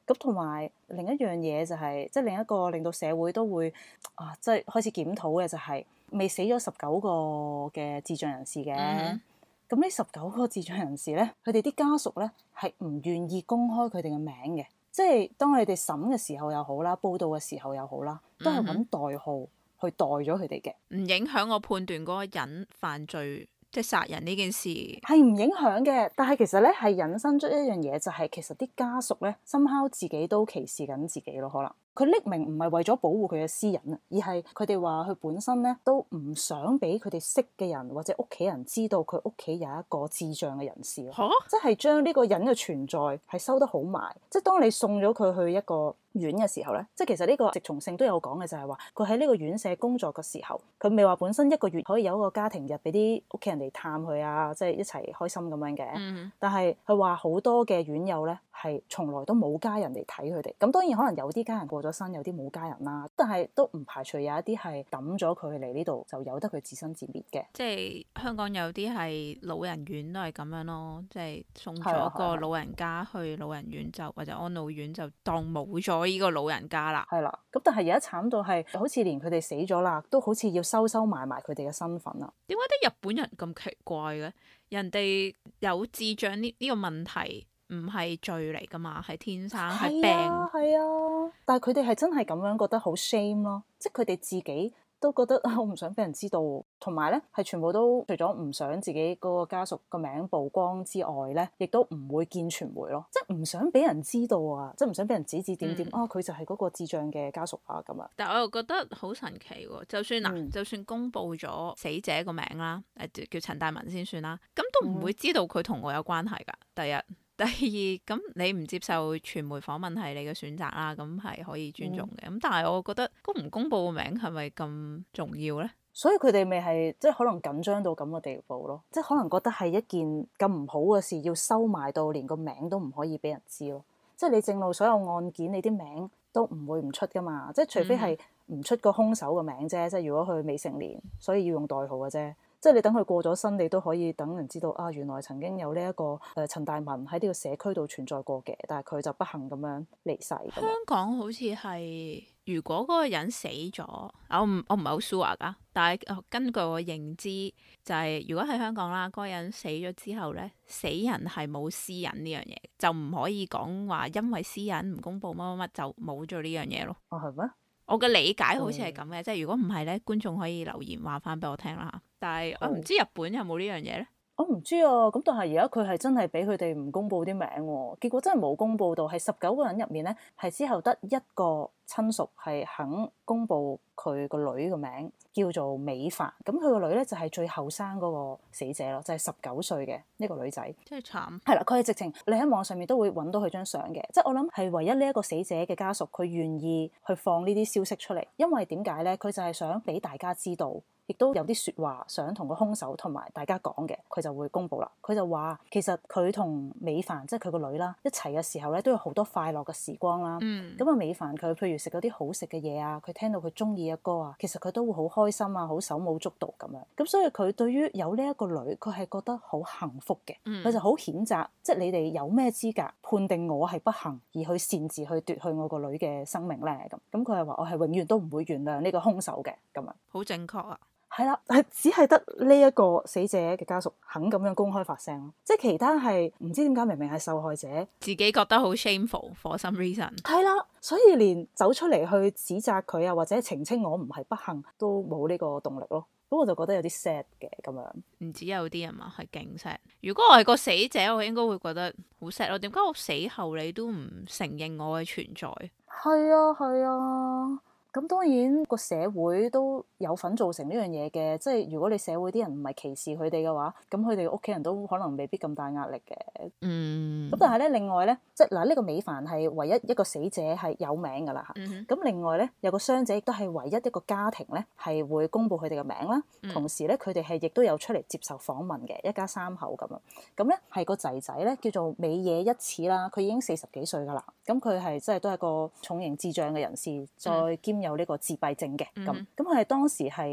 咁同埋另一樣嘢就係、即係另一個令到社會都會即係開始檢討嘅就係、未死咗19個嘅智障人士嘅。咁呢19個智障人士咧，佢哋啲家屬咧係唔願意公開佢哋嘅名嘅，即係當我哋審嘅時候又好啦，報道嘅時候又好啦，都係揾代號去代咗佢哋嘅， 唔影響我判斷嗰個人犯罪，即係殺人呢件事係唔影響嘅。但係其實咧係引申出一樣嘢，就係其實啲家屬咧somehow自己都歧視緊自己咯，可能。佢匿名唔係為咗保護佢嘅私隱啊，而係佢哋話佢本身咧都唔想俾佢哋識嘅人或者屋企人知道佢屋企有一個智障嘅人士咯，即係將呢個人嘅存在係收得好埋。即係當你送咗佢去一個院嘅時候咧，即係其實呢個直松性都有講嘅，就係話佢喺呢個院舍工作嘅時候，佢未話本身一個月可以有一個家庭日俾啲屋企人嚟探佢啊，即係一齊開心咁樣嘅。但係佢話好多嘅院友咧係從來都冇家人嚟睇佢哋。咁當然可能有啲家人過咗身，有啲冇家人啦，但係都唔排除有一啲係抌咗佢嚟呢度，就由得佢自生自滅嘅。 即係香港有啲係老人院都係咁樣咯，即係送咗個老人家去老人院就或者安老院就當冇咗呢個老人家啦。 係啦，咁但係而家慘到係好似連佢哋死咗啦，都好似要收埋佢哋嘅身份啦。 點解啲日本人咁奇怪嘅？人哋有智障呢個問題唔係罪嚟噶嘛，係天生係病。 係啊，但係佢哋係真係咁樣覺得好 shame 咯，即係佢哋自己都覺得我唔想俾人知道，同埋咧係全部都除咗唔想自己嗰個家屬個名曝光之外咧，亦都唔會見傳媒咯，即係唔想俾人知道啊，即係唔想俾人指點佢就係嗰個智障嘅家屬啊咁啊。 但係我又覺得好神奇喎，就算就算公佈咗死者個名啦，叫陳大文先算啦，咁都唔會知道佢同我有關係㗎。第一。第二，咁你唔接受傳媒訪問係你嘅選擇啦，咁係可以尊重嘅。咁但係我覺得公唔公佈個名係咪咁重要呢？ 所以佢哋咪係即係可能緊張到咁嘅地步咯，即係可能覺得係一件咁唔好嘅事，要收埋到連個名都唔可以俾人知咯。即係你正路所有案件，你啲名都唔會唔出噶嘛，即係除非係唔出個兇手嘅名啫。即係如果佢未成年，所以要用代號嘅啫。即係你等佢過咗身，你都可以等人知道啊，原來曾經有呢一個陳大文喺呢個社區度存在過嘅，但係佢就不幸咁樣離世。香港好似係如果嗰個人死咗，我唔係好 sure 㗎，但係根據我認知就係如果喺香港啦，嗰個人死咗之後咧，死人係冇私隱呢樣嘢，就唔可以講話因為私隱唔公佈乜就冇咗呢樣嘢咯。 係咩？ 我嘅理解好似係咁嘅，即係如果唔係咧，觀眾可以留言話翻俾我聽啦。但係我唔知日本有冇呢樣嘢咧。 我唔知啊，咁但係而家佢係真係俾佢哋唔公佈啲名喎，結果真係冇公佈到，係19個人入面咧，係之後得一個親屬係肯公佈佢個女嘅名，叫做美帆。咁佢個女咧就係最後生嗰個死者咯，就係19歲嘅呢個女仔。 真係慘。 係啦，佢係直情你喺網上面都會揾到佢張相嘅，即係我諗係唯一呢一個死者嘅家屬，佢願意去放呢啲消息出嚟，因為點解咧？佢就係想俾大家知道。亦都有啲説話想同個兇手同埋大家講嘅，佢就會公佈啦。佢就話其實佢同美帆即係佢個女啦一齊嘅時候咧，都有好多快樂嘅時光啦。咁啊，美帆佢譬如食嗰啲好食嘅嘢啊，佢聽到佢中意嘅歌啊，其實佢都會好開心啊，好手舞足蹈咁樣。咁所以佢對於有呢一個女，佢係覺得好幸福嘅。佢就好譴責，即係你哋有咩資格判定我係不幸而去擅自去奪去我個女嘅生命咧？咁佢係話我係永遠都唔會原諒呢個兇手嘅咁啊。 好正確啊！ 係啦，係只係得呢一個死者嘅家屬肯咁樣公開發聲咯，即係其他係唔知點解明明係受害者， 自己覺得好 shameful for some reason。 係啦，所以連走出嚟去指責佢啊，或者澄清我唔係不幸，都冇呢個動力咯。咁我就覺得有啲 sad 嘅咁樣。唔止有啲人嘛係勁 sad。如果我係個死者，我應該會覺得好 sad 咯。點解我死後你都唔承認我嘅存在？ 係啊，係啊。咁當然個社會都有份造成呢樣嘢嘅，即係如果你社會啲人唔係歧視佢哋嘅話，咁佢哋屋企人都可能未必咁大壓力嘅。咁但係咧，另外咧，即係嗱呢個美帆係唯一一個死者係有名㗎啦嚇。咁另外咧，有個傷者亦都係唯一一個家庭咧係會公佈佢哋嘅名啦。同時咧，佢哋係亦都有出嚟接受訪問嘅，一家3口咁樣。咁咧係個仔仔咧叫做美野一矢啦，佢已經40幾歲㗎啦。咁佢係即係都係個重型智障嘅人士，再兼有呢個自閉症嘅咁。佢係當時係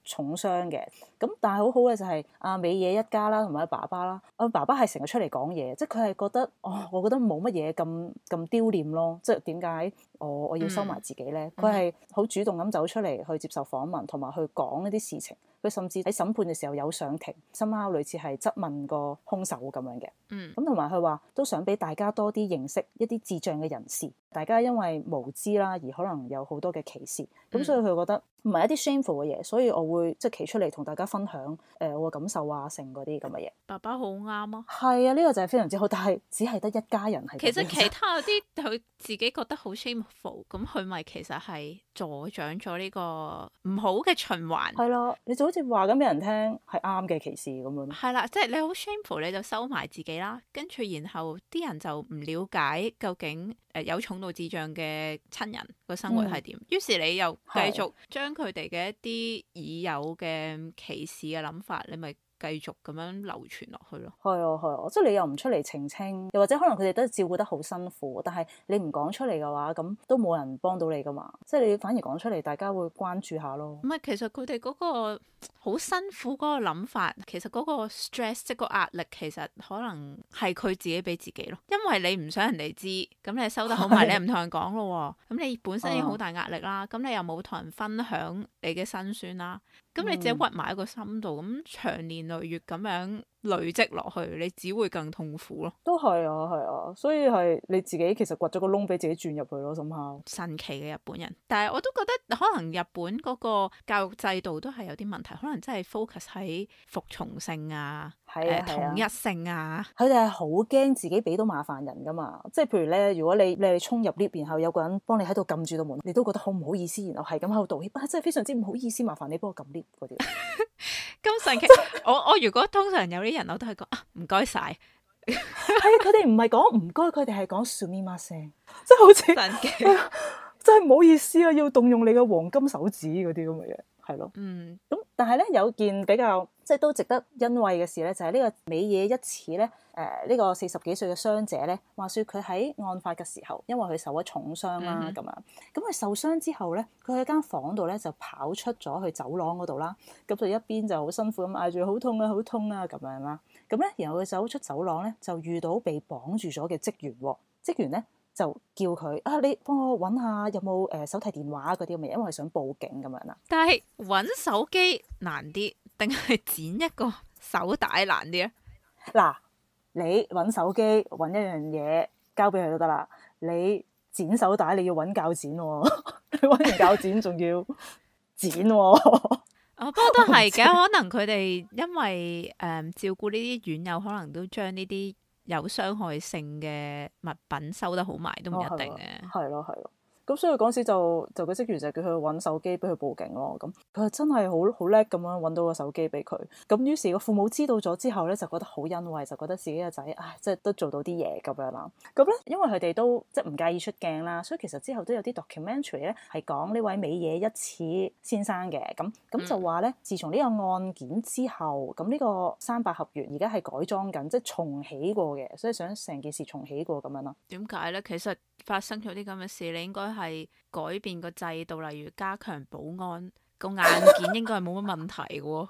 重傷嘅。咁但係好好嘅就係阿美野一家啦，同埋阿爸爸啦。阿爸爸係成日出嚟講嘢，即係佢係覺得我覺得冇乜嘢咁丟臉咯。即係點解我要收埋自己咧？佢係好主動咁走出嚟去接受訪問，同埋去講一啲事情。佢甚至喺審判嘅時候有上庭，深貓類似係質問個兇手咁樣嘅。咁同埋佢話都想俾大家多啲認識一啲智障嘅人士。大家因為無知啦，而可能有好多嘅歧視。咁所以佢覺得唔係一啲 shameful 嘅嘢，所以我會即係企出嚟同大家分享我嘅感受啊，成嗰啲咁嘅嘢。 爸爸好啱啊！ 係啊，呢個就係非常之好，但係只係得一家人係。 其實其他嗰啲佢自己覺得好 shameful，咁佢咪其實係助長咗呢個唔好嘅循環。 係啦，你就好似話咁俾人聽係啱嘅歧視咁樣。 係啦，即係你好 shameful，你就收埋自己啦，跟住然後啲人就唔了解究竟有重度智障嘅親人個生活係點，於是你又繼續將佢哋嘅一啲已有嘅歧視嘅諗法，你咪繼續咁樣流傳落去咯。 係啊，即係你又唔出嚟澄清，又或者可能佢哋都照顧得好辛苦，但係你唔講出嚟嘅話，咁都冇人幫到你噶嘛。即係你反而講出嚟，大家會關注下咯。 唔係，其實佢哋嗰個好辛苦嗰個諗法，其實嗰個 stress 即係個壓力，其實可能係佢自己俾自己咯。因為你唔想人哋知，咁你收得好埋，你唔同人講咯。咁你本身已經好大壓力啦，咁你又冇同人分享你嘅辛酸啦。咁你自己屈埋喺個心度，咁長年累月咁樣累積落去，你只會更痛苦咯。 都係啊，所以係你自己其實掘咗個窿俾自己轉入去咯，深刻。 神奇嘅日本人，但係我都覺得可能日本嗰個教育制度都係有啲問題，可能真係 focus 喺服從性啊，統一性啊。 佢哋係好驚自己俾到麻煩人噶嘛，即係譬如咧，如果你衝入 lift，然後有個人幫你喺度撳住道門，你都覺得好唔好意思，然後係咁喺度道歉，真係非常之唔好意思，麻煩你幫我撳 lift 嗰啲。 咁神奇！我如果通常有啲人我都係講唔該晒。係啊，佢哋唔係講唔該，佢哋係講 sumimasen，即係好似神奇， 真係唔好意思啊，要動用你嘅黃金手指嗰啲咁嘅嘢，係咯。咁但係咧有件比較即係都值得欣慰嘅事咧，就係呢個美野一矢咧，呢個40幾歲嘅傷者咧，話說佢喺案發嘅時候，因為佢受咗重傷啦，咁佢受傷之後咧，佢喺間房度咧就跑出咗去走廊嗰度啦，咁就一邊就好辛苦咁嗌住好痛啊好痛啊咁樣啦，咁咧然後佢走出走廊咧就遇到被綁住咗嘅職員喎，職員咧就叫佢你幫我揾下有冇手提電話嗰啲咁嘅嘢，因為佢想報警咁樣啦。 但係揾手機難啲，定係剪一個手帶難啲咧？ 嗱，你揾手機揾一樣嘢交俾佢都得啦。你剪手帶你要揾鉸剪喎，你揾完鉸剪仲要剪喎。 不過都係嘅，可能佢哋因為照顧呢啲院友，可能都將呢啲有傷害性嘅物品收得好埋，都唔一定嘅。係咯。 咁所以嗰時就個職員就叫佢揾手機俾佢報警咯。咁佢真係好叻咁樣揾到個手機俾佢。咁於是個父母知道咗之後咧，就覺得好欣慰，就覺得自己個仔即係都做到啲嘢咁樣啦。咁咧，因為佢哋都即係唔介意出鏡啦，所以其實之後都有啲 documentary 咧係講呢位美野一矢先生嘅。咁就話咧，自從呢個案件之後，咁呢個山百合園而家係改裝緊，即係重起過嘅，所以想成件事重起過咁樣咯。 點解咧？其實發生咗啲咁嘅事，你應該係改變個制度，例如加強保安，個硬件應該係冇乜問題嘅喎。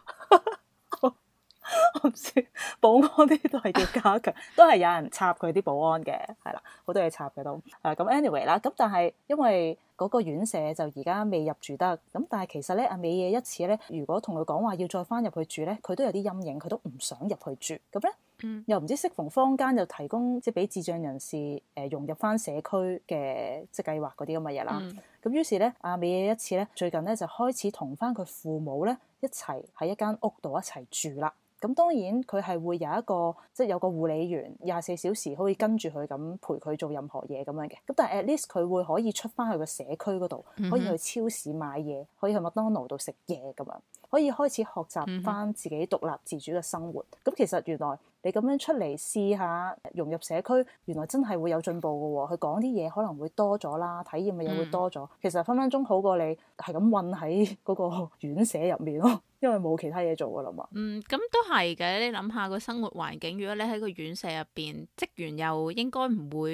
我唔知保安啲都係要加強，都係有人插佢啲保安嘅，係啦，好多嘢插嘅都。咁 anyway 啦，咁但係因為嗰個院舍就而家未入住得，咁但係其實咧阿美野一矢咧，如果同佢講話要再翻入去住咧，佢都有啲陰影，佢都唔想入去住。咁咧。又唔知適逢坊間又提供即係俾智障人士融入翻社區嘅即係計劃嗰啲咁嘅嘢啦。咁於是咧，阿美野一矢咧最近咧就開始同翻佢父母咧一齊喺一間屋度一齊住啦。咁當然佢係會有一個即係有個護理員24小時可以跟住佢咁陪佢做任何嘢咁樣嘅。咁但係 at least 佢會可以出翻去個社區嗰度，可以去超市買嘢，可以去麥當勞度食嘢咁樣，可以開始學習翻自己獨立自主嘅生活。咁其實原來你咁樣出嚟試下融入社區，原來真係會有進步嘅喎。佢講啲嘢可能會多咗啦，體驗嘅嘢會多咗。其實分分鐘好過你係咁韞喺嗰個院舍入面咯，因為冇其他嘢做噶啦嘛。 咁都係嘅。你諗下個生活環境，如果你喺個院舍入邊，職員又應該唔會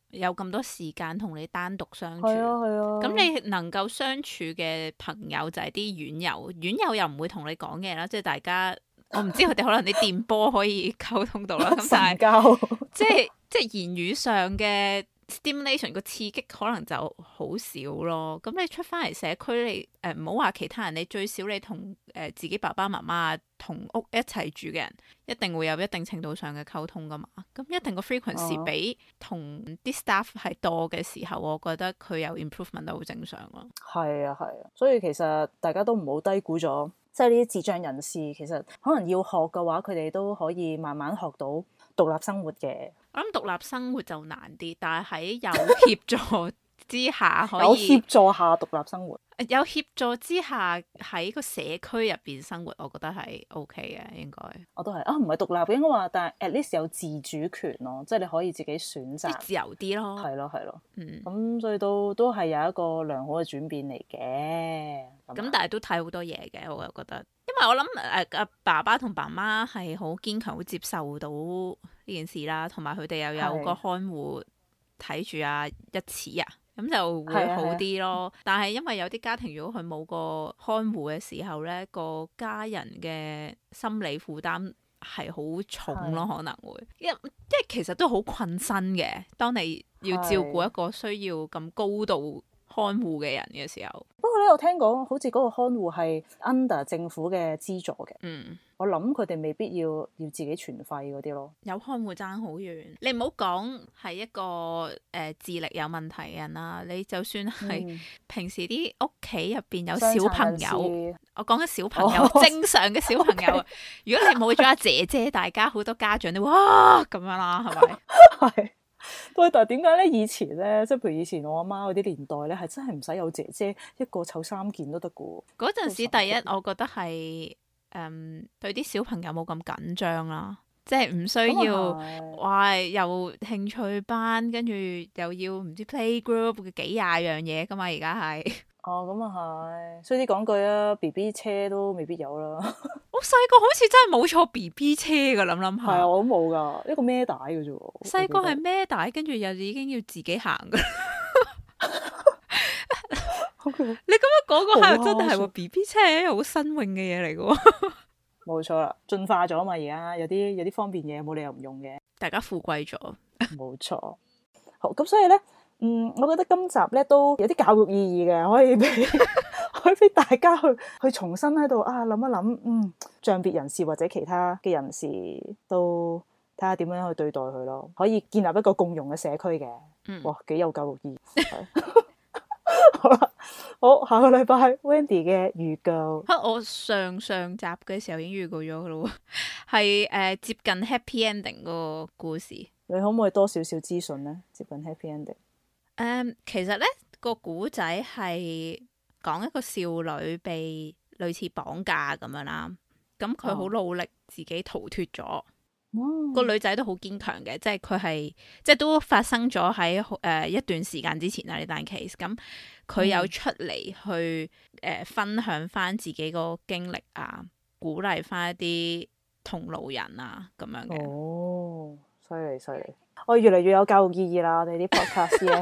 有咁多時間同你單獨相處。 係啊係啊。 咁你能夠相處嘅朋友就係啲院友，院友又唔會同你講嘢啦，即係大家我唔知佢哋可能啲電波可以溝通到啦，咁但係交即係言語上嘅 stimulation 個刺激可能就好少咯。咁你出翻嚟社區，你唔好話其他人，你最少你同自己爸爸媽媽同屋一齊住嘅人，一定會有一定程度上嘅溝通噶嘛。咁一定個 frequency 比同啲 staff 係多嘅時候，我覺得佢有 improvement 都好正常咯。 係啊係啊，所以其實大家都唔好低估咗，即係呢啲智障人士其實可能要學嘅話，佢哋都可以慢慢學到獨立生活嘅。 我諗獨立生活就難啲，但係喺有協助之下可以有協助下獨立生活， 有協助之下喺個社區入邊生活，我覺得係 OK 嘅，應該。 我都係啊，唔係獨立嘅應該話，但係 at least 有自主權咯，即係你可以自己選擇， 自由啲咯。 係咯係咯， 嗯， 咁所以都係有一個良好嘅轉變嚟嘅。 咁但係都睇好多嘢嘅，我又覺得，因為我諗爸爸同爸媽係好堅強，好接受到呢件事啦，同埋佢哋又有個看護睇住一次啊。咁就會好啲咯。但係因為有啲家庭如果佢冇個看護嘅時候呢，個家人嘅心理負擔係好重咯，可能會因為其實都好困身嘅。當你要照顧一個需要咁高度看護嘅人嘅時候， 不過咧我聽講好似嗰個看護係 under 政府嘅資助嘅。我諗佢哋未必要自己全費嗰啲咯。 有看護爭好遠，你唔好講係一個智力有問題嘅人啦，你就算係平時啲屋企入邊有小朋友，我講緊小朋友，正常嘅小朋友，如果你冇咗阿姐姐，大家好多家長都哇咁樣啦，係咪？ 係。喂，但係點解咧？以前咧，即係譬如以前我阿媽嗰啲年代咧，係真係唔使有姐姐，一個湊3件都得噶。 嗰陣時第一，我覺得係對啲小朋友冇咁緊張啦，即係唔需要哇又興趣班，跟住又要唔知 playgroup 嘅幾廿樣嘢噶嘛，而家係。 哦，咁啊係，所以啲講句啊 ，BB 車都未必有啦。 我細個好似真係冇坐 BB 車噶，諗諗下。 係啊，我都冇噶，一個孭帶嘅啫。 細個係孭帶，跟住又已經要自己行噶。你咁樣講個下真係喎 ，BB 車係好新穎嘅嘢嚟嘅。 冇錯啦，進化咗嘛，而家有啲方便嘢，冇理由唔用嘅。 大家富貴咗， 冇錯。好，咁所以咧。我覺得今集咧都有啲教育意義嘅，可以俾大家去重新喺度諗一諗，障別人士或者其他嘅人士都睇下點樣去對待佢咯，可以建立一個共融嘅社區嘅。哇，幾有教育意義。好啦，好，下個禮拜 Wendy 嘅預告。 我上集嘅時候已經預告咗噶咯，係接近 happy ending 嗰個故事。 你可唔可以多少少資訊咧？接近 happy ending。 其實咧個古仔係講一個少女被類似綁架咁樣啦，咁佢好努力自己逃脫咗。個女仔都好堅強嘅，即係佢係即係都發生咗喺一段時間之前啦呢單 case。咁佢有出嚟去分享翻自己個經歷啊，鼓勵翻一啲同路人啊咁樣嘅。 哦，犀利犀利！我越嚟越有教育意義啦，我哋啲 podcast 嘅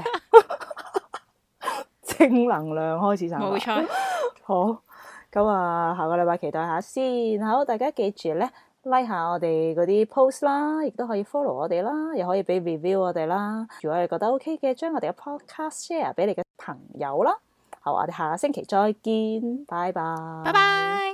正能量開始散發。冇錯。好，咁啊，下個禮拜期待下先。好，大家記住咧 like 下我哋嗰啲 post 啦，亦都可以 follow 我哋啦，又可以俾 review 我哋啦。如果你覺得 OK 嘅，將我哋嘅 podcast share 俾你嘅朋友啦。好，我哋下個星期再見，拜拜。 拜拜。